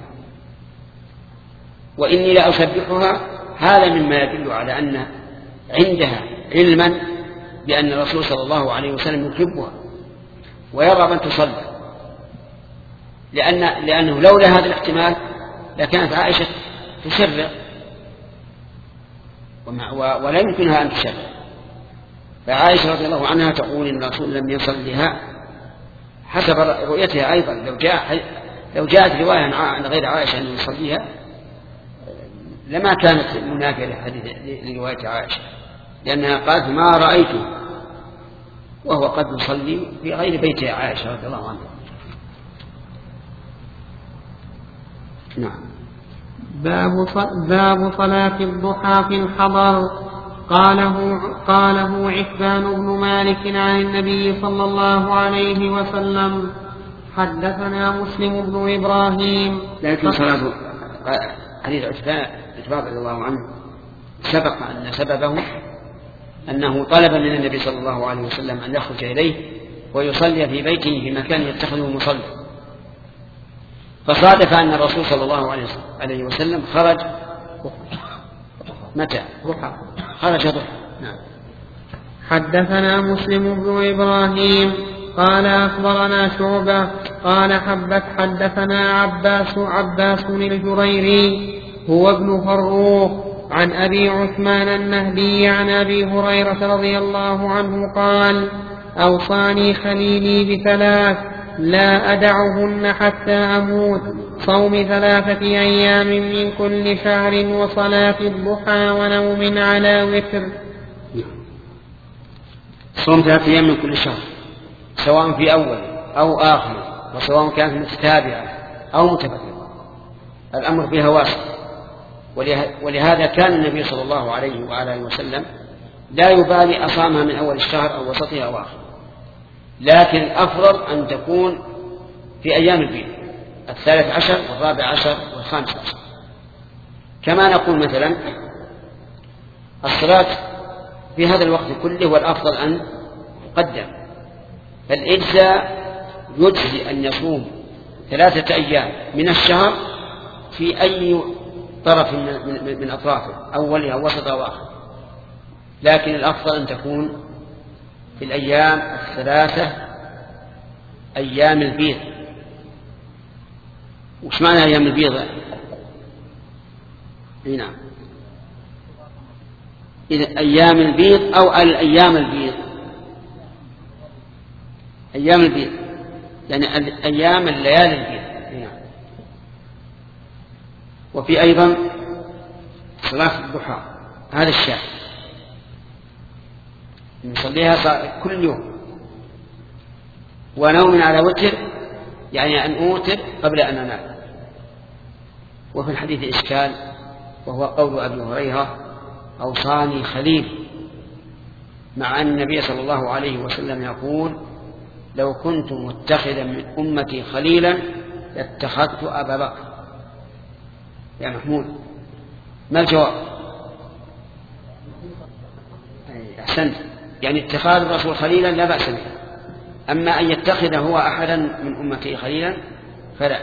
وإني لا أسبحها، هذا مما يدل على أن عندها علما بأن الرسول صلى الله عليه وسلم يحبها ويرغب أن تصلي، لأنه لولا هذا الاحتمال لكانت عائشة تشرع ولا يمكنها أن تشرع. فعائشة رضي الله عنها تقول إن الرسول لم يصلها حسب رؤيتها أيضا. لو جاءت رواية عن غير عائشة أن يصليها لما كانت منافية لرواية عائشة، لأنها قالت: ما رأيته وهو قد يصلي في غير بيت عائشة رضي الله عنها. نعم. باب صلاة الضحى في الحضر. قاله عتبان بن مالك عن النبي صلى الله عليه وسلم. حدثنا مسلم بن إبراهيم. لكن صلاة حديث عتبان رضي الله عنه سبق أن سببه أنه طلب من النبي صلى الله عليه وسلم أن يخرج إليه ويصلي في بيته في مكان يتخذه مصلى، فصادف أن الرسول صلى الله عليه وسلم خرج متى؟ خرج ضحى. نعم. حدثنا مسلم بن إبراهيم قال أخبرنا شعبة قال حدثنا عباس الجريري هو ابن فروخ عن أبي عثمان النهدي عن أبي هريرة رضي الله عنه قال: أوصاني خليلي بثلاث لا أدعهن حتى أموت: صوم 3 أيام من كل شهر، وصلاة الضحى، ونوم على وتر. صوم 3 أيام من كل شهر سواء في أول أو آخر، وسواء كانت متتابعة أو متفرقة، الأمر فيها واسع. ولهذا كان النبي صلى الله عليه وآله وسلم لا يبالي أصامها من أول الشهر أو وسطها أو آخر، لكن الأفضل أن تكون في أيام البيض 13 و14 و15. كما نقول مثلا الصلاة في هذا الوقت كله والأفضل أن تقدم، فالإجزاء يجزي أن يصوم 3 أيام من الشهر في أي طرف من أطرافه، أولها وسط أو آخر، لكن الأفضل أن تكون في الأيام 3 أيام البيض. وش معنى أيام البيض؟ نعم، إذا أيام البيض أو الأيام البيض، أيام البيض يعني أيام الليالي البيض. نعم. وفي أيضا صلاة الضحى، هذا الشاهد نصليها كل يوم. ونوم على وتر يعني أن أوتر قبل أن أنام. وفي الحديث إشكال، وهو قول أبي هريرة: أوصاني خليل، مع أن النبي صلى الله عليه وسلم يقول: لو كنت متخذا من أمتي خليلا لاتخذت أبا بكر. يا محمود ما الجواب؟ أحسنت، يعني اتخاذ الرسول خليلا لا بأس به، أما أن يتخذ هو أحدا من أمته خليلا فلا.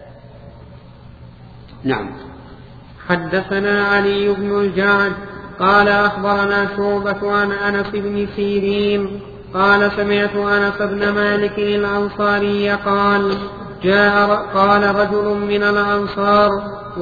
نعم. حدثنا علي بن الجعد قال أخبرنا شعبة عن أنس بن سيرين قال سمعت أنس بن مالك الأنصاري قال قال رجل من الأنصار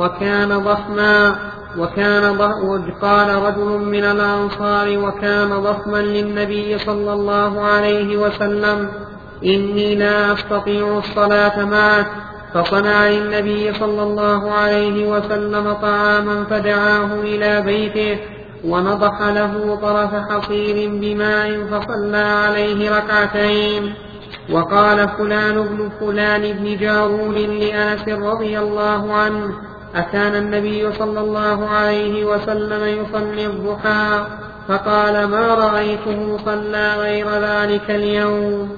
قال رجل من الأنصار وكان ضخما للنبي صلى الله عليه وسلم إني لا أستطيع الصلاة معك، فصنع للنبي صلى الله عليه وسلم طعاما فدعاه إلى بيته ونضح له طرف حصير بماء فصلى عليه ركعتين. وقال فلان ابن فلان بن جارود لأنس رضي الله عنه أكان النبي صلى الله عليه وسلم يصلي الضحى؟ فقال ما رأيته صلى غير ذلك اليوم.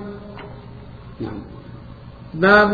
باب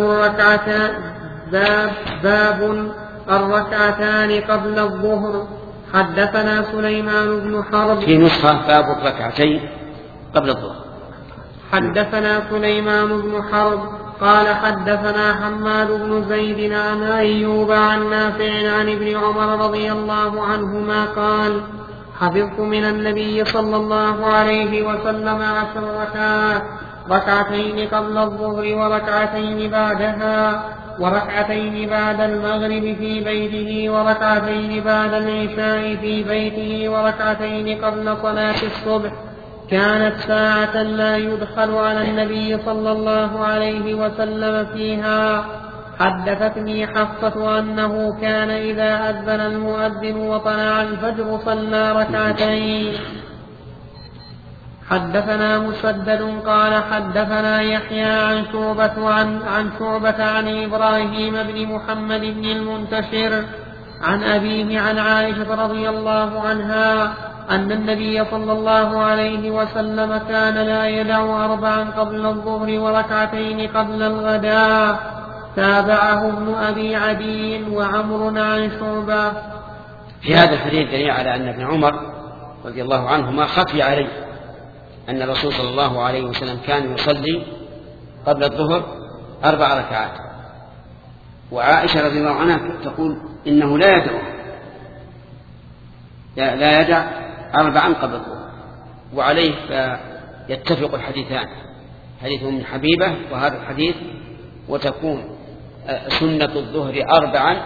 الركعتان قبل الظهر. حدثنا سليمان بن حرب في نسخة باب الركعتين قبل الظهر. حدثنا سليمان بن حرب قال حدثنا حماد بن زيد عن أيوب عن نافع عن ابن عمر رضي الله عنهما قال حفظت من النبي صلى الله عليه وسلم 10 ركعات، ركعتين قبل الظهر وركعتين بعدها، وركعتين بعد المغرب في بيته، وركعتين بعد العشاء في بيته، وركعتين قبل صلاة الصبح. كانت ساعة لا يدخل على النبي صلى الله عليه وسلم فيها. حدثتني حفصة أنه كان إذا أذن المؤذن وطلع الفجر صلى ركعتين. حدثنا مسدد قال حدثنا يحيى عن شعبة عن إبراهيم بن محمد بن المنتشر عن أبيه عن عائشة رضي الله عنها أن النبي صلى الله عليه وسلم كان لا يدع 4 قبل الظهر وركعتين قبل الغداء. تابعه ابن أبي عدي وعمر عن شعبة. في هذا الحديث دليل على أن ابن عمر رضي الله عنهما خفي عليه أن الرسول صلى الله عليه وسلم كان يصلي قبل الظهر 4 ركعات، وعائشة رضي الله عنها تقول إنه لا يدع 4 قبل الظهر، وعليه فيتفق الحديثان، حديث من حبيبة وهذا الحديث، وتكون سنة الظهر 4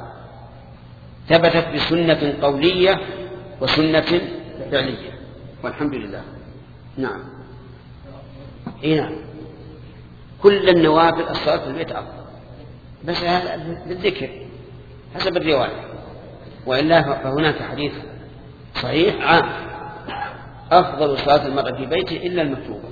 ثبتت بسنة قولية وسنة فعلية، والحمد لله. نعم. نعم. كل النوافل الصلاة في البيت أفضل، بس بالذكر حسب الرواية، وإلا فهناك حديث صحيح عام أفضل صلاة المرء في بيته إلا المكتوبة.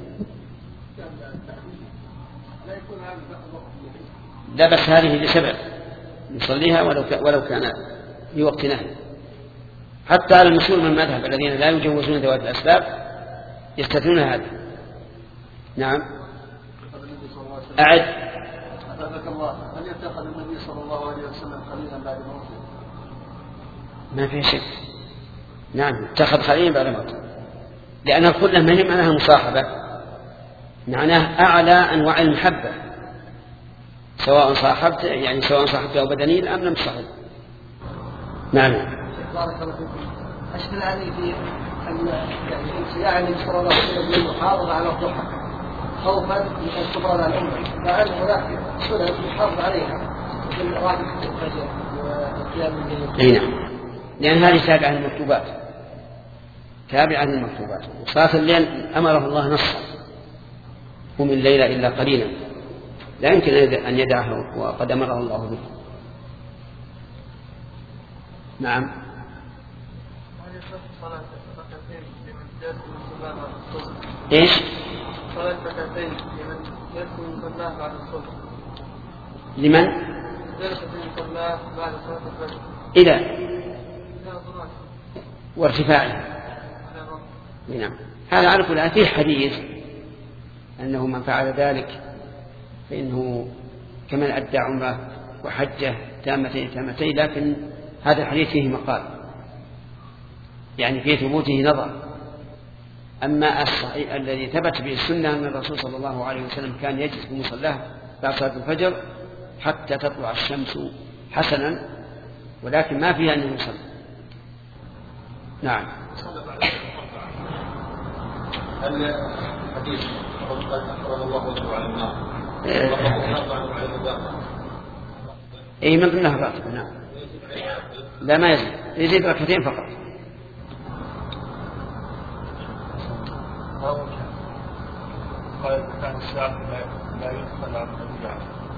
لا بس هذه لسبب نصليها ولو كان في وقت نهي. حتى على المشهور من المذهب الذين لا يجوزون ذوات الأسباب يستثنون هذا. نعم. أعد. أعزك الله. هل يتخذ النبي صلى الله عليه وسلم خليلا بعد موته؟ ما في شك. نعم اتخذ خليلا بعد موته، لأن الخلة ما هي معناها مصاحبة، معناها أعلى أنواع المحبة، سواء صاحبته بدنيا أم لم تصاحبه. نعم. بارك الله فيكم. أشكل علي في أن يعني صلى الله عليه وسلم المحافظة على الضحى خوفا من الكبرى على الأمة، مع أن هناك سنن يحافظ عليها مثل راتب الفجر وقيام الليل. نعم، لأن هذه تابعة للمكتوبات. وصلاة الليل أمره الله نصا: قم الليل إلا قليلا، لا يمكن أن يدعه وقد أمره الله به. نعم. ايش؟ صلاة ركعتين لمن يدخل صلاة بعد الصبح. لمن؟ جلسة صلاة بعد صلاة الفجر. إذا وارتفاعه. نعم. هذا على كل فيه حديث أنه من فعل ذلك فإنه كمن أدى عمره وحجه تامتين، لكن هذا الحديث فيه مقال، يعني في ثبوته نظر. أما الصحيح الذي ثبت به السنة من الرسول صلى الله عليه وسلم كان يجلس في مصلاه بعد صلاة الفجر حتى تطلع الشمس حسنا، ولكن ما فيها أنه يصلي. نعم. هل حديث قد أفرض الله وجهه على النار أي من ضمنها الراتب. نعم. لا ما يزيد ركعتين فقط. قال كان الساعة لا يدخل عن الرجال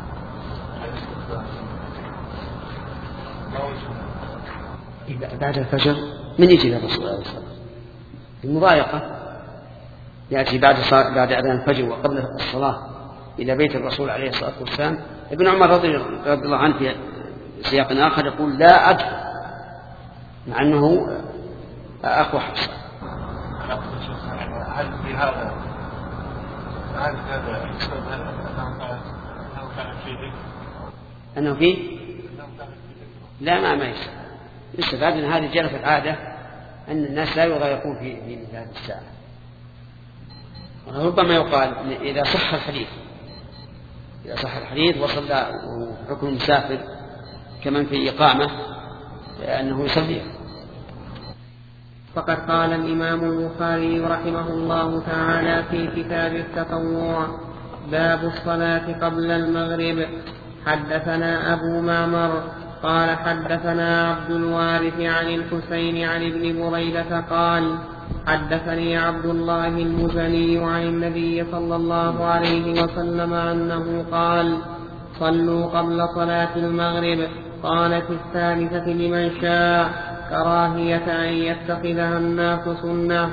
بعد الفجر من يجي للرسول عليه الصلاة والسلام؟ المضايقة يأتي بعد أذان الفجر وقبل الصلاة إلى بيت الرسول عليه الصلاة والسلام. ابن عمر رضي الله عنه في سياق آخر يقول لا أدخل، مع أنه أخو حفصة. هل في هذا أنه فيه؟ لا ما يستفاد من هذه جرت العادة أن الناس لا يغيقون في مثل هذه الساعة. ربما يقال إذا صح الحديث وصلى حكم المسافر كمن في إقامة أنه يصلي. فقد قال الإمام البخاري رحمه الله تعالى في كتاب التطوع: باب الصلاة قبل المغرب. حدثنا أبو معمر قال حدثنا عبد الوارث عن الحسين عن ابن بريدة قال حدثني عبد الله المزني عن النبي صلى الله عليه وسلم أنه قال: صلوا قبل صلاة المغرب. قال في الثالثة لمن شاء، كراهية أن يتخذها الناس سنة.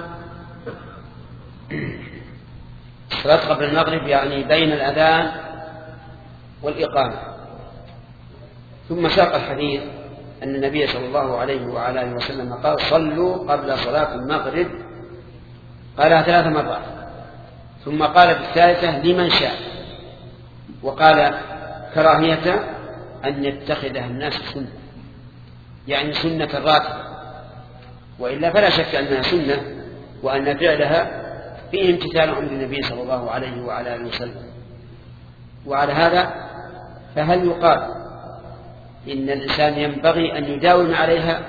الصلاة قبل المغرب يعني بين الأذان والإقامة. ثم ساق الحديث أن النبي صلى الله عليه وعلى آله وسلم قال: صلوا قبل صلاة المغرب، قالها 3 مرات، ثم قال في الثالثة لمن شاء، وقال كراهية أن يتخذها الناس سنة، يعني سنة الراتبة، وإلا فلا شك أنها سنة وأن فعلها فيه امتثال عند النبي صلى الله عليه وعلى آله وسلم. وعلى هذا فهل يقال إن الإنسان ينبغي أن يداوم عليها؟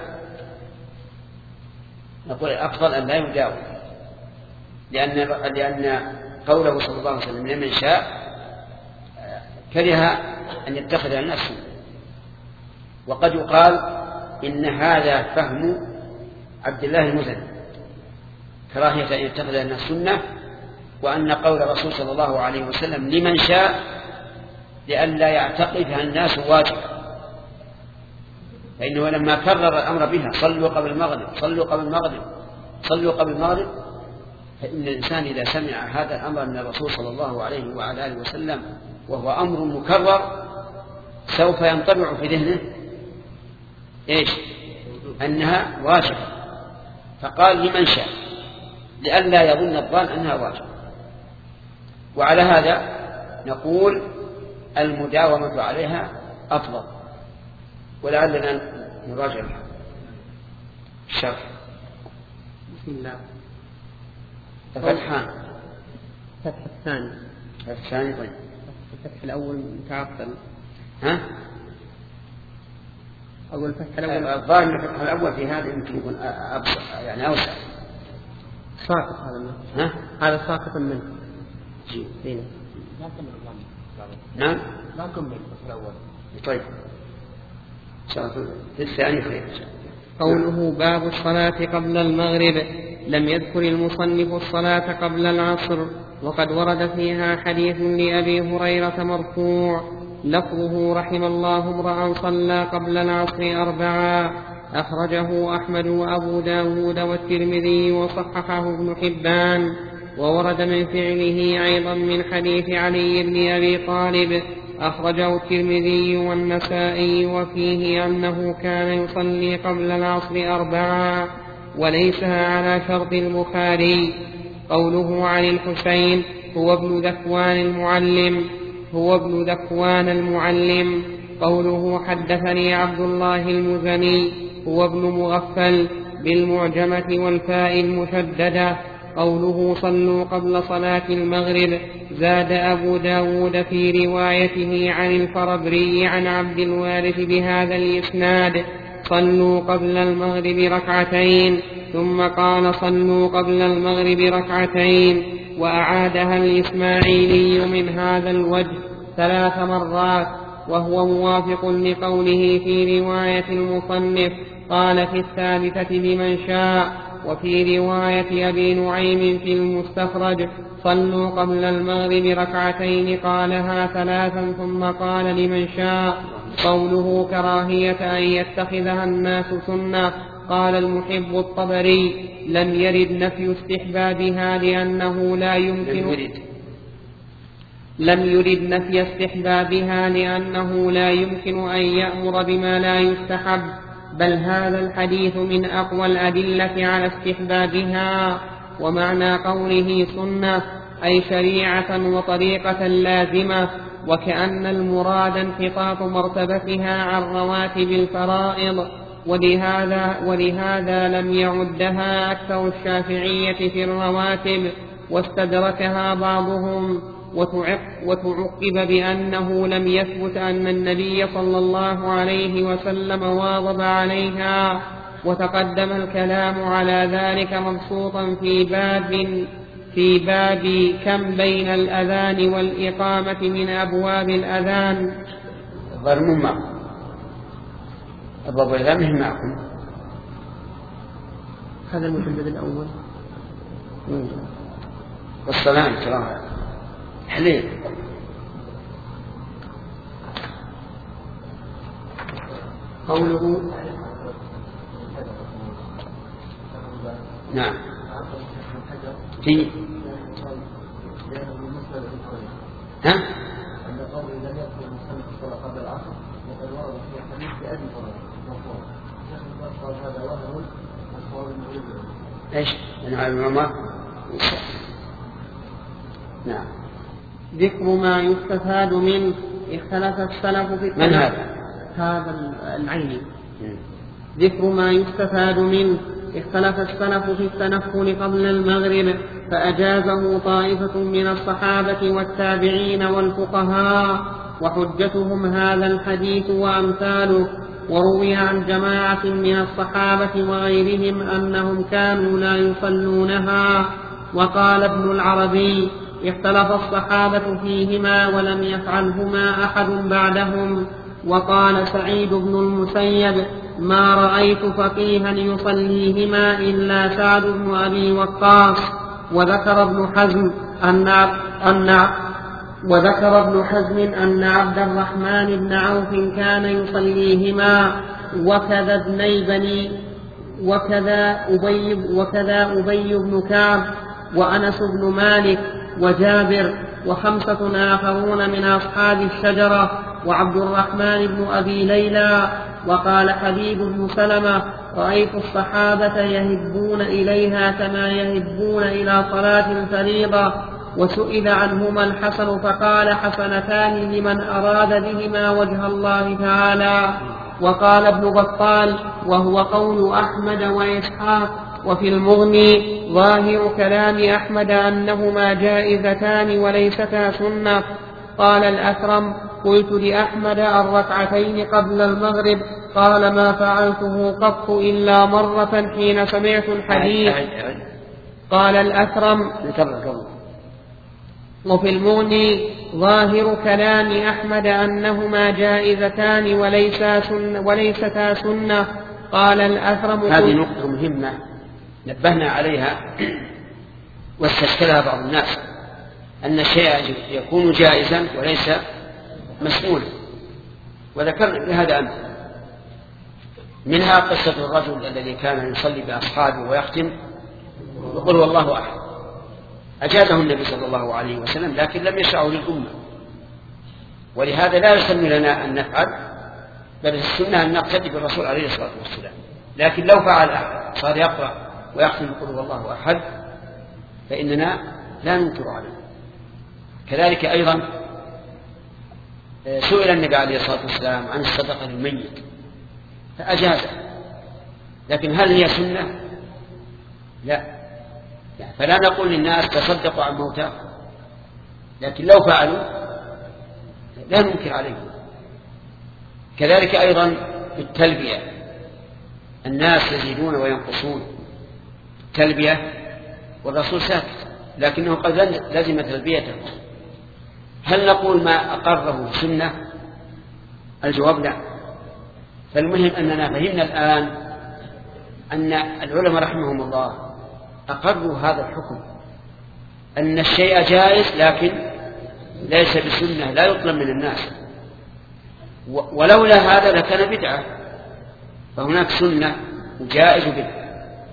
نقول الأفضل أن لا يداوم، لأن قوله صلى الله عليه وسلم لمن شاء كره أن يتخذ الناس سنة. وقد يقال إن هذا فهم عبد الله المزني، كراهية أن يتخذ الناس سنة، وأن قول الرسول صلى الله عليه وسلم لمن شاء لئلا يعتقدها الناس واجبا، فإنه لما كرر الأمر بها صلوا قبل المغرب صلوا قبل المغرب صلوا قبل المغرب، فإن الإنسان إذا سمع هذا الأمر من الرسول صلى الله عليه وعلى آله وسلم وهو أمر مكرر سوف ينطبع في ذهنه أنها واجبة، فقال لمن شاء لئلا يظن الظان أنها واجبة. وعلى هذا نقول المداومة عليها أفضل. ولعلنا نراجع الشرح. بسم الله. الفتحان. الفتح الثاني. الثاني. طيب. الفتح الأول متعطل. ها؟ أول الفتح الأول. الظاهر الفتح الأول في هذا يمكن يكون أبسط يعني أوسع. ساقط هذا منه. ها؟ هذا ساقط منه. جيد. نعم. لا نكمل الفتح الأول. طيب. في الثاني خير. قوله باب الصلاة قبل المغرب. لم يذكر المصنف الصلاة قبل العصر، وقد ورد فيها حديث لأبي هريرة مرفوع لفظه: رحم الله امرأ صلى قبل العصر 4. أخرجه أحمد وأبو داود والترمذي وصححه ابن حبان. وورد من فعله أيضا من حديث علي بن أبي طالب أخرجه الترمذي والنسائي، وفيه أنه كان يصلي قبل العصر 4 وليس على شرط البخاري. قوله عن الحسين هو ابن ذكوان المعلم. قوله حدثني عبد الله المزني هو ابن مغفل بالمعجمة والفاء المشددة. قوله صلوا قبل صلاة المغرب. زاد أبو داود في روايته عن الفربري عن عبد الوارث بهذا الإسناد: صلوا قبل المغرب 2 ركعتين، ثم قال: صلوا قبل المغرب 2 ركعتين، وأعادها الإسماعيلي من هذا الوجه 3 مرات، وهو موافق لقوله في رواية المصنف قال في الثالثة لمن شاء. وفي رواية أبي نعيم في المستخرج صلوا قبل المغرب ركعتين قالها 3 ثم قال لمن شاء. قوله كراهية أن يتخذها الناس سنة، قال المحب الطبري لم يرد نفي استحبابها لأنه لا يمكن لم يرد نفي استحبابها لأنه لا يمكن أن يأمر بما لا يستحب، بل هذا الحديث من أقوى الأدلة على استحبابها. ومعنى قوله سنة أي شريعة وطريقة لازمة، وكأن المراد انحطاط مرتبتها عن رواتب الفرائض، ولهذا لم يعدها أكثر الشافعية في الرواتب، واستدركها بعضهم. وتعقب بأنه لم يثبت أن النبي صلى الله عليه وسلم واظب عليها، وتقدم الكلام على ذلك مبسوطا في باب كم بين الأذان والإقامة من أبواب الأذان. ظلم معكم أبواب الأذان معكم، هذا المجلد الأول. والصلاة ترى حليل. قوله نعم في ها ايش نعم. ذكر ما يستفاد منه. اختلف السلف في من هذا العيني. ذكر ما يستفاد منه. اختلف السلف في التنفل قبل المغرب، فأجازه طائفة من الصحابة والتابعين والفقهاء، وحجتهم هذا الحديث وأمثاله. وروي عن جماعة من الصحابة وغيرهم أنهم كانوا لا يصلونها. وقال ابن العربي اختلف الصحابة فيهما ولم يفعلهما أحد بعدهم. وقال سعيد بن المسيب ما رأيت فقيها يصليهما إلا سعد بن أبي وقاص. وذكر ابن حزم أن عبد الرحمن بن عوف كان يصليهما، وكذا أبي بن كعب وأنس بن مالك وجابر و5 آخرون من أصحاب الشجرة وعبد الرحمن بن أبي ليلى. وقال حبيب بن سلمة رأيت الصحابة يهبون إليها كما يهبون إلى صلاة الفريضة. وسئل عنهما الحسن فقال حسنتان لمن أراد بهما وجه الله تعالى. وقال ابن بطال وهو قول أحمد وإسحاق. وفي المغني ظاهر كلام أحمد أنهما جائزتان وليستا سنة. قال الأكرم قلت لأحمد الركعتين قبل المغرب، قال ما فعلته قط إلا مرة حين سمعت الحديث. قال الأكرم وفي المغني ظاهر كلام أحمد أنهما جائزتان وليستا سنة. قال الأكرم هذه نقطة مهمة نبهنا عليها واستشكلها بعض الناس، أن الشيء يكون جائزا وليس مسؤولا، وذكرنا بهذا أمر. منها قصة الرجل الذي كان يصلي بأصحابه ويختم يقول والله أحد، أجازه النبي صلى الله عليه وسلم لكن لم يشرعه للأمة، ولهذا لا يسن لنا أن نفعل، بل السنة أن نقتدي بالرسول عليه الصلاة والسلام. لكن لو فعل أحد صار يقرأ ويختم يقول والله أحد فإننا لا ننكر عليه. كذلك أيضا سئل النبي عليه الصلاة والسلام عن الصدقة للميت فأجازه، لكن هل هي سنة؟ لا، فلا نقول للناس تصدقوا عن موتاكم، لكن لو فعلوا لا ننكر عليهم. كذلك أيضا بالتلبية، الناس يزيدون وينقصون التلبية والرسول ساكت لكنه قد لزم تلبيته. هل نقول ما أقره سنة؟ الجواب لا. فالمهم أننا فهمنا الآن أن العلماء رحمهم الله أقروا هذا الحكم، أن الشيء جائز لكن ليس بسنة، لا يطلب من الناس، ولولا هذا لكان بدعة. فهناك سنة وجائز بدعة.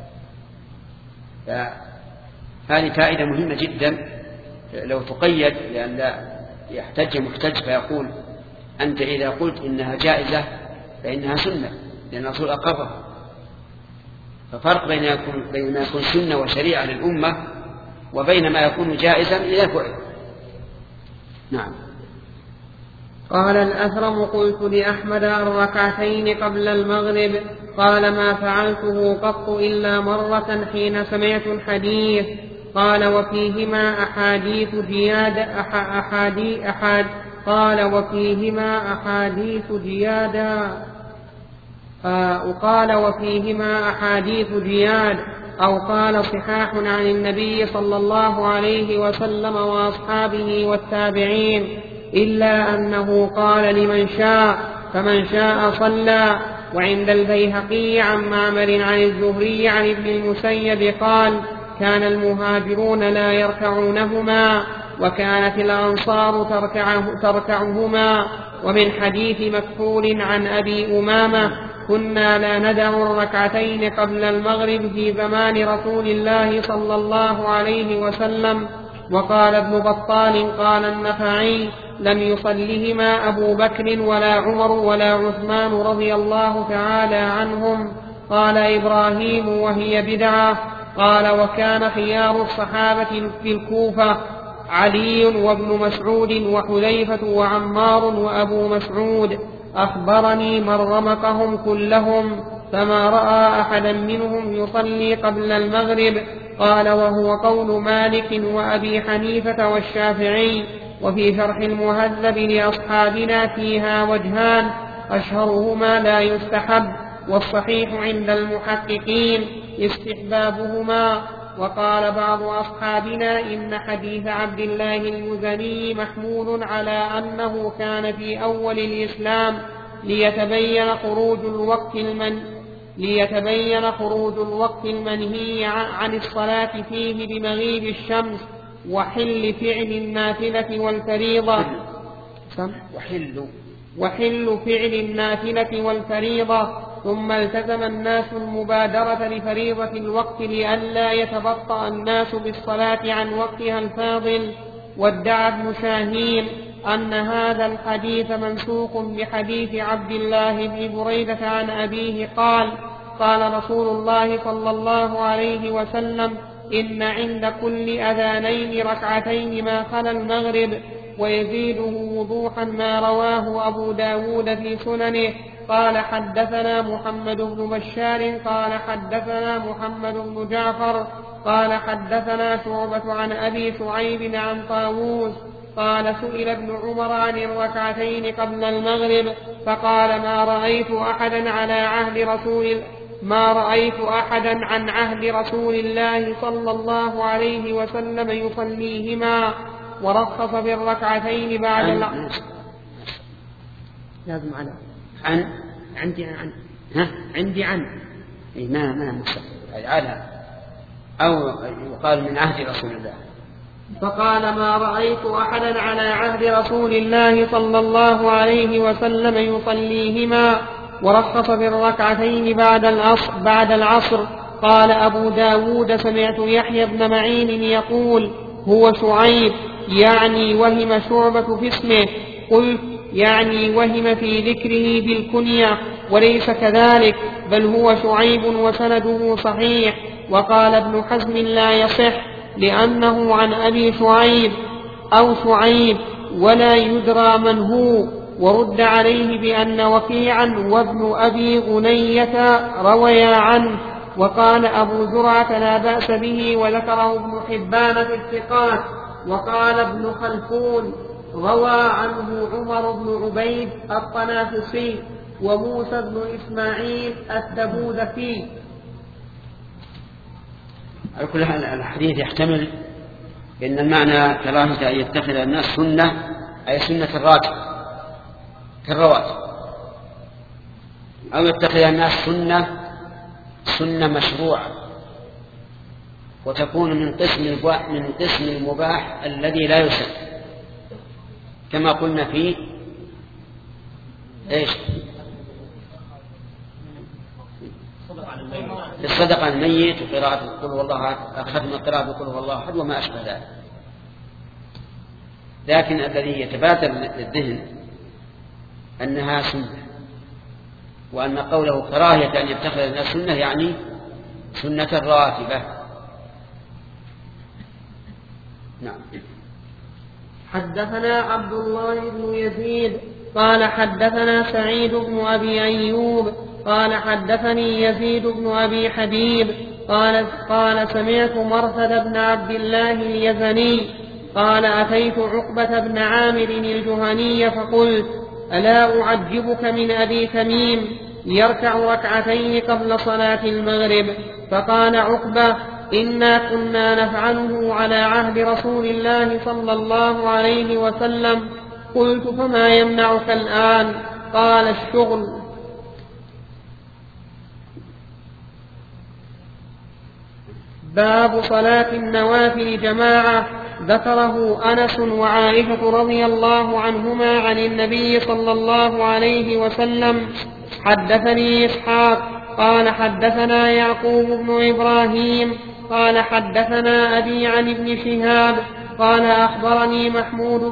هذه فائدة مهمة جدا لو تقيد، لأن لا يحتج محتج فيقول أنت إذا قلت إنها جائزة فإنها سنة، لأن الرسول أقرها. ففرق بين ما يكون سنة وشريعة للأمة وبين ما يكون جائزا إذا فعل. نعم. قال الأثرم قلت لأحمد الركعتين قبل المغرب، قال ما فعلته قط إلا مرة حين سمعت الحديث. قال وفيهما أحاديث زيادة قال وفيهما أحاديث زياد أو قال صحاح عن النبي صلى الله عليه وسلم وأصحابه والتابعين، إلا أنه قال لمن شاء فمن شاء صلى. وعند البيهقي عن معمر عن الزهري عن ابن المسيب قال كان المهاجرون لا يركعونهما وكانت الأنصار تركعهما. ومن حديث مكحول عن أبي أمامة كنا لا ندع الركعتين قبل المغرب في زمان رسول الله صلى الله عليه وسلم. وقال ابن بطال قال النخعي لم يصلهما أبو بكر ولا عمر ولا عثمان رضي الله تعالى عنهم. قال إبراهيم وهي بدعة. قال وكان خيار الصحابة في الكوفة علي وابن مسعود وحذيفة وعمار وأبو مسعود. أخبرني من رمقهم كلهم فما رأى أحدا منهم يصلي قبل المغرب. قال وهو قول مالك وأبي حنيفة والشافعي. وفي شرح المهذب لأصحابنا فيها وجهان، أشهرهما لا يستحب، والصحيح عند المحققين استحبابهما. وقال بعض أصحابنا إن حديث عبد الله المزني محمول على أنه كان في أول الإسلام ليتبين خروج الوقت المنهي عن الصلاة فيه بمغيب الشمس وحل فعل النافلة والفريضة وحل فعل النافلة والفريضة. ثم التزم الناس المبادرة لفريضة الوقت لئلا يتبطأ الناس بالصلاة عن وقتها الفاضل. وادعى ابن شاهين أن هذا الحديث منسوخ بحديث عبد الله بن بريدة عن أبيه قال رسول الله صلى الله عليه وسلم إن عند كل أذانين ركعتين ما خلا المغرب. ويزيده وضوحا ما رواه أبو داود في سننه. قال حدثنا محمد بن بشار قال حدثنا محمد بن جعفر قال حدثنا شعبة عن أبي شعيب عن طاووس قال سئل ابن عمر عن الركعتين قبل المغرب فقال ما رأيت أحدا عن عهد رسول الله صلى الله عليه وسلم يصليهما. ورخص بالركعتين بعد العصر. لازم عندي عن ما مستقبل على أو يقال من عهد رسول الله. فقال ما رأيت أحدا على عهد رسول الله صلى الله عليه وسلم يصليهما. ورخص بالركعتين بعد العصر. قال أبو داود سمعت يحيى بن معين يقول هو شعيب، يعني وهم شعبة في اسمه. قلت يعني وهم في ذكره بالكنية، وليس كذلك بل هو شعيب وسنده صحيح. وقال ابن حزم لا يصح لأنه عن أبي شعيب أو شعيب ولا يدرى من هو. ورد عليه بأن وكيعا وابن أبي غنية رويا عنه. وقال أبو زرعة لا بأس به وذكره ابن حبان في الثقات. وقال ابن خلفون روى عنه عمر بن عبيد الطنافسي وموسى بن إسماعيل التبوذكي. على كل حال الحديث يحتمل إن المعنى كراهة أن يتخذ الناس سنة أي سنة الراتب كالرواتب، أو يتخذ الناس سنة مشروعة وتكون من قسم المباح الذي لا يسن، كما قلنا في إيش؟ الصدقة عن الميت وقراءة قل هو الله أحد، ختم القراءة بقل هو الله أحد وما أشبه ذلك. لكن الذي يتبادر للذهن أنها سنة، وأن قوله كراهية أن يتخذ الناس سنة يعني سنة الراتبة. نعم. حدثنا عبد الله بن يزيد قال حدثنا سعيد بن أبي أيوب قال حدثني يزيد بن أبي حبيب قال سمعت مرثد بن عبد الله اليزني قال أتيت عقبة بن عامر الجهني فقلت ألا أعجبك من أبي تميم يركع ركعتين قبل صلاة المغرب؟ فقال عقبة إنا كنا نفعله على عهد رسول الله صلى الله عليه وسلم. قلت فما يمنعك الآن؟ قال الشغل. باب صلاة النوافل جماعة. ذكره أنس وعائشة رضي الله عنهما عن النبي صلى الله عليه وسلم. حدثني إسحاق قال حدثنا يعقوب بن إبراهيم قال حدثنا أبي عن ابن شهاب قال أخبرني محمود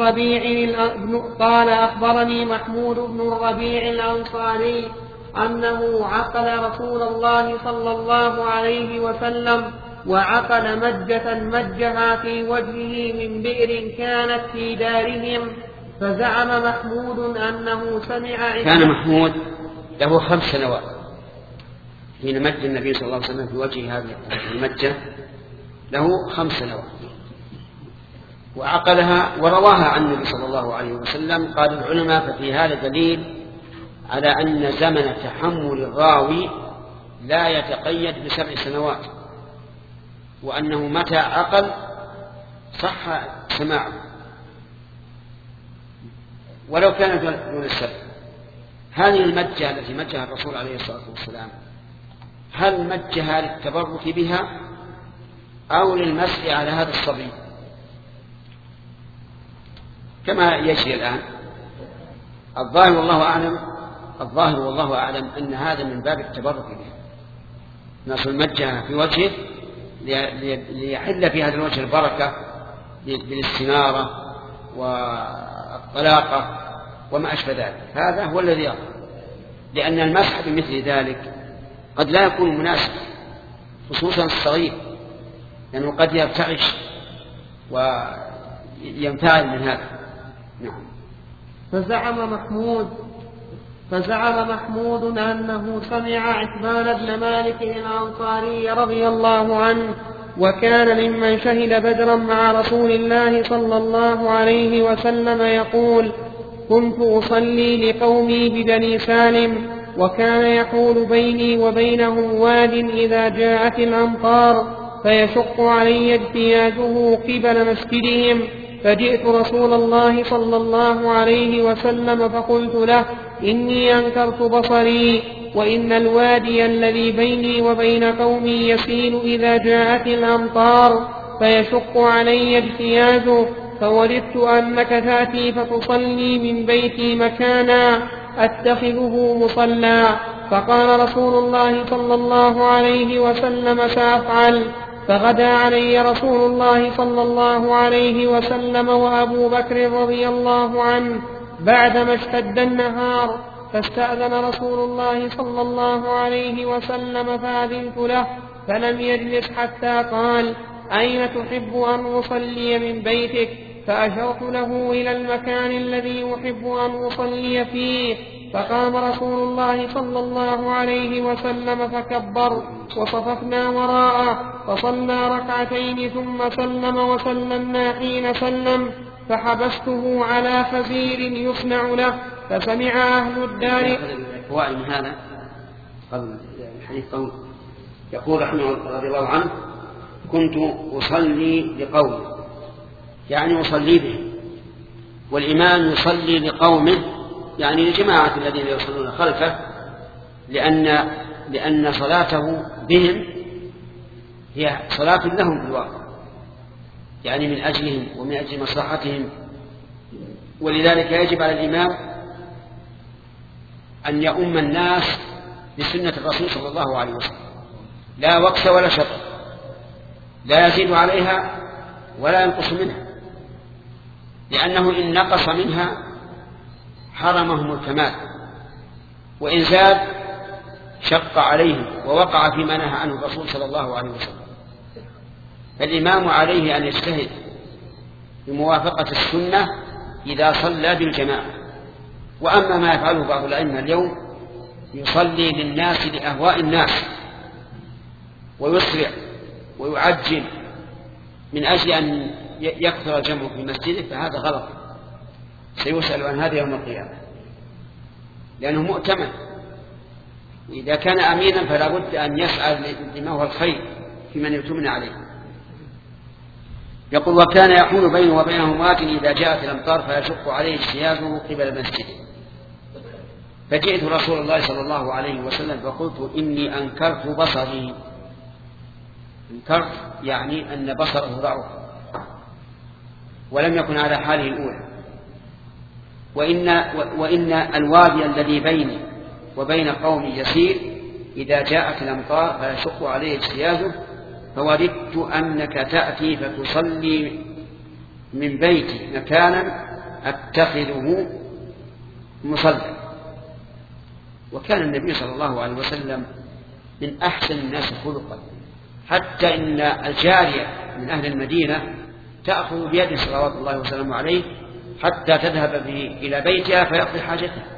بن الربيع الأنصاري أنه عقل رسول الله صلى الله عليه وسلم وعقل مجة مجها في وجهه من بئر كانت في دارهم. فزعم محمود أنه سمع كان محمود له 5 سنوات حين مج النبي صلى الله عليه وسلم في وجه هذه المجة، له 5 سنوات وعقلها ورواها عن النبي صلى الله عليه وسلم. قال العلماء ففي هذا دليل على أن زمن تحمل الراوي لا يتقيد ب7 سنوات، وأنه متى عقل صح سماعه ولو كان دون السبب. هذه المجة التي مجها الرسول عليه الصلاة والسلام هل مجها للتبرك بها أو للمسح على هذا الصبي كما يجري الآن؟ الظاهر والله أعلم أن هذا من باب التبرك بها، نص المجة في وجهه ليحل في هذا الوجه البركة بالاستنارة والطلاقة وما أشبه ذلك. هذا هو الذي يقع، لأن المسح بمثل ذلك قد لا يكون مناسب، خصوصا الصغير لأنه قد يرتعش وينفعل من هذا. نعم. فزعم محمود أنه سمع عتبان بن مالك الأنصاري رضي الله عنه وكان ممن شهد بدرا مع رسول الله صلى الله عليه وسلم يقول كنت أصلي لقومي ببني سالم وكان يحول بيني وبينهم واد إذا جاءت الأمطار فيشق علي اجتيازه قبل مسجدهم، فجئت رسول الله صلى الله عليه وسلم فقلت له إني أنكرت بصري وإن الوادي الذي بيني وبين قومي يسيل إذا جاءت الأمطار فيشق علي اجتيازه، فوددت أنك تأتي فتصلي من بيتي مكانا أتخذه مصلى. فقال رسول الله صلى الله عليه وسلم سأفعل. فغدا علي رسول الله صلى الله عليه وسلم وأبو بكر رضي الله عنه بعدما اشتد النهار، فاستأذن رسول الله صلى الله عليه وسلم فأذنت له فلم يجلس حتى قال أين تحب أن أصلي من بيتك؟ فأشرت له إلى المكان الذي أحب أن أصلي فيه، فقام رسول الله صلى الله عليه وسلم فكبر وصففنا وراءه فصلى ركعتين ثم سلم وسلمنا حين سلم، فحبسته على خزير يصنع له فسمع أهل الدار. فوائد من هذا قبل الحديث يقول رحمه الله رضي الله عنه كنت أصلي لقومي يعني يصلي به، والإمام يصلي لقومه يعني لجماعة الذين يصلون خلفه، لأن صلاته بهم هي صلاة لهم في الواقع، يعني من أجلهم ومن أجل مصلحتهم. ولذلك يجب على الإمام أن يؤم الناس بسنة الرسول صلى الله عليه وسلم، لا وقت ولا شطر، لا يزيد عليها ولا ينقص منها، لأنه إن نقص منها حرمهم الكمال، وإن زاد شق عليهم ووقع فيما نهى عنه الرسول صلى الله عليه وسلم. فالإمام عليه أن يجتهد بموافقة السنة إذا صلى بالجماعة. وأما ما يفعله بعض الأئمة اليوم يصلي للناس لأهواء الناس ويسرع ويعجل من أجل أن يكثر الجمع في مسجده، فهذا غلط، سيسأل عن هذا يوم القيامة، لأنه مؤتمن. إذا كان أمينا فلا بد أن يسعى لما هو الخير في من يؤتمن عليه. يقول: وكان يحول بينه وبينه واد إذا جاءت الأمطار فيشق عليه اجتيازه قبل المسجد. فجئت رسول الله صلى الله عليه وسلم فقلت: إني أنكرت بصري. انكرت يعني أن بصره ضعف ولم يكن على حاله الأولى، وإن الوادي الذي بيني وبين قومي يسير، إذا جاءت الأمطار فيشق عليه اجتيازه، فوددت أنك تأتي فتصلي من بيتي مكانا أتخذه مصلى. وكان النبي صلى الله عليه وسلم من أحسن الناس خلقا، حتى إن الجارية من أهل المدينة تأخذ بيده صلوات الله وسلامه عليه حتى تذهب به إلى بيتها فيقضي حاجته،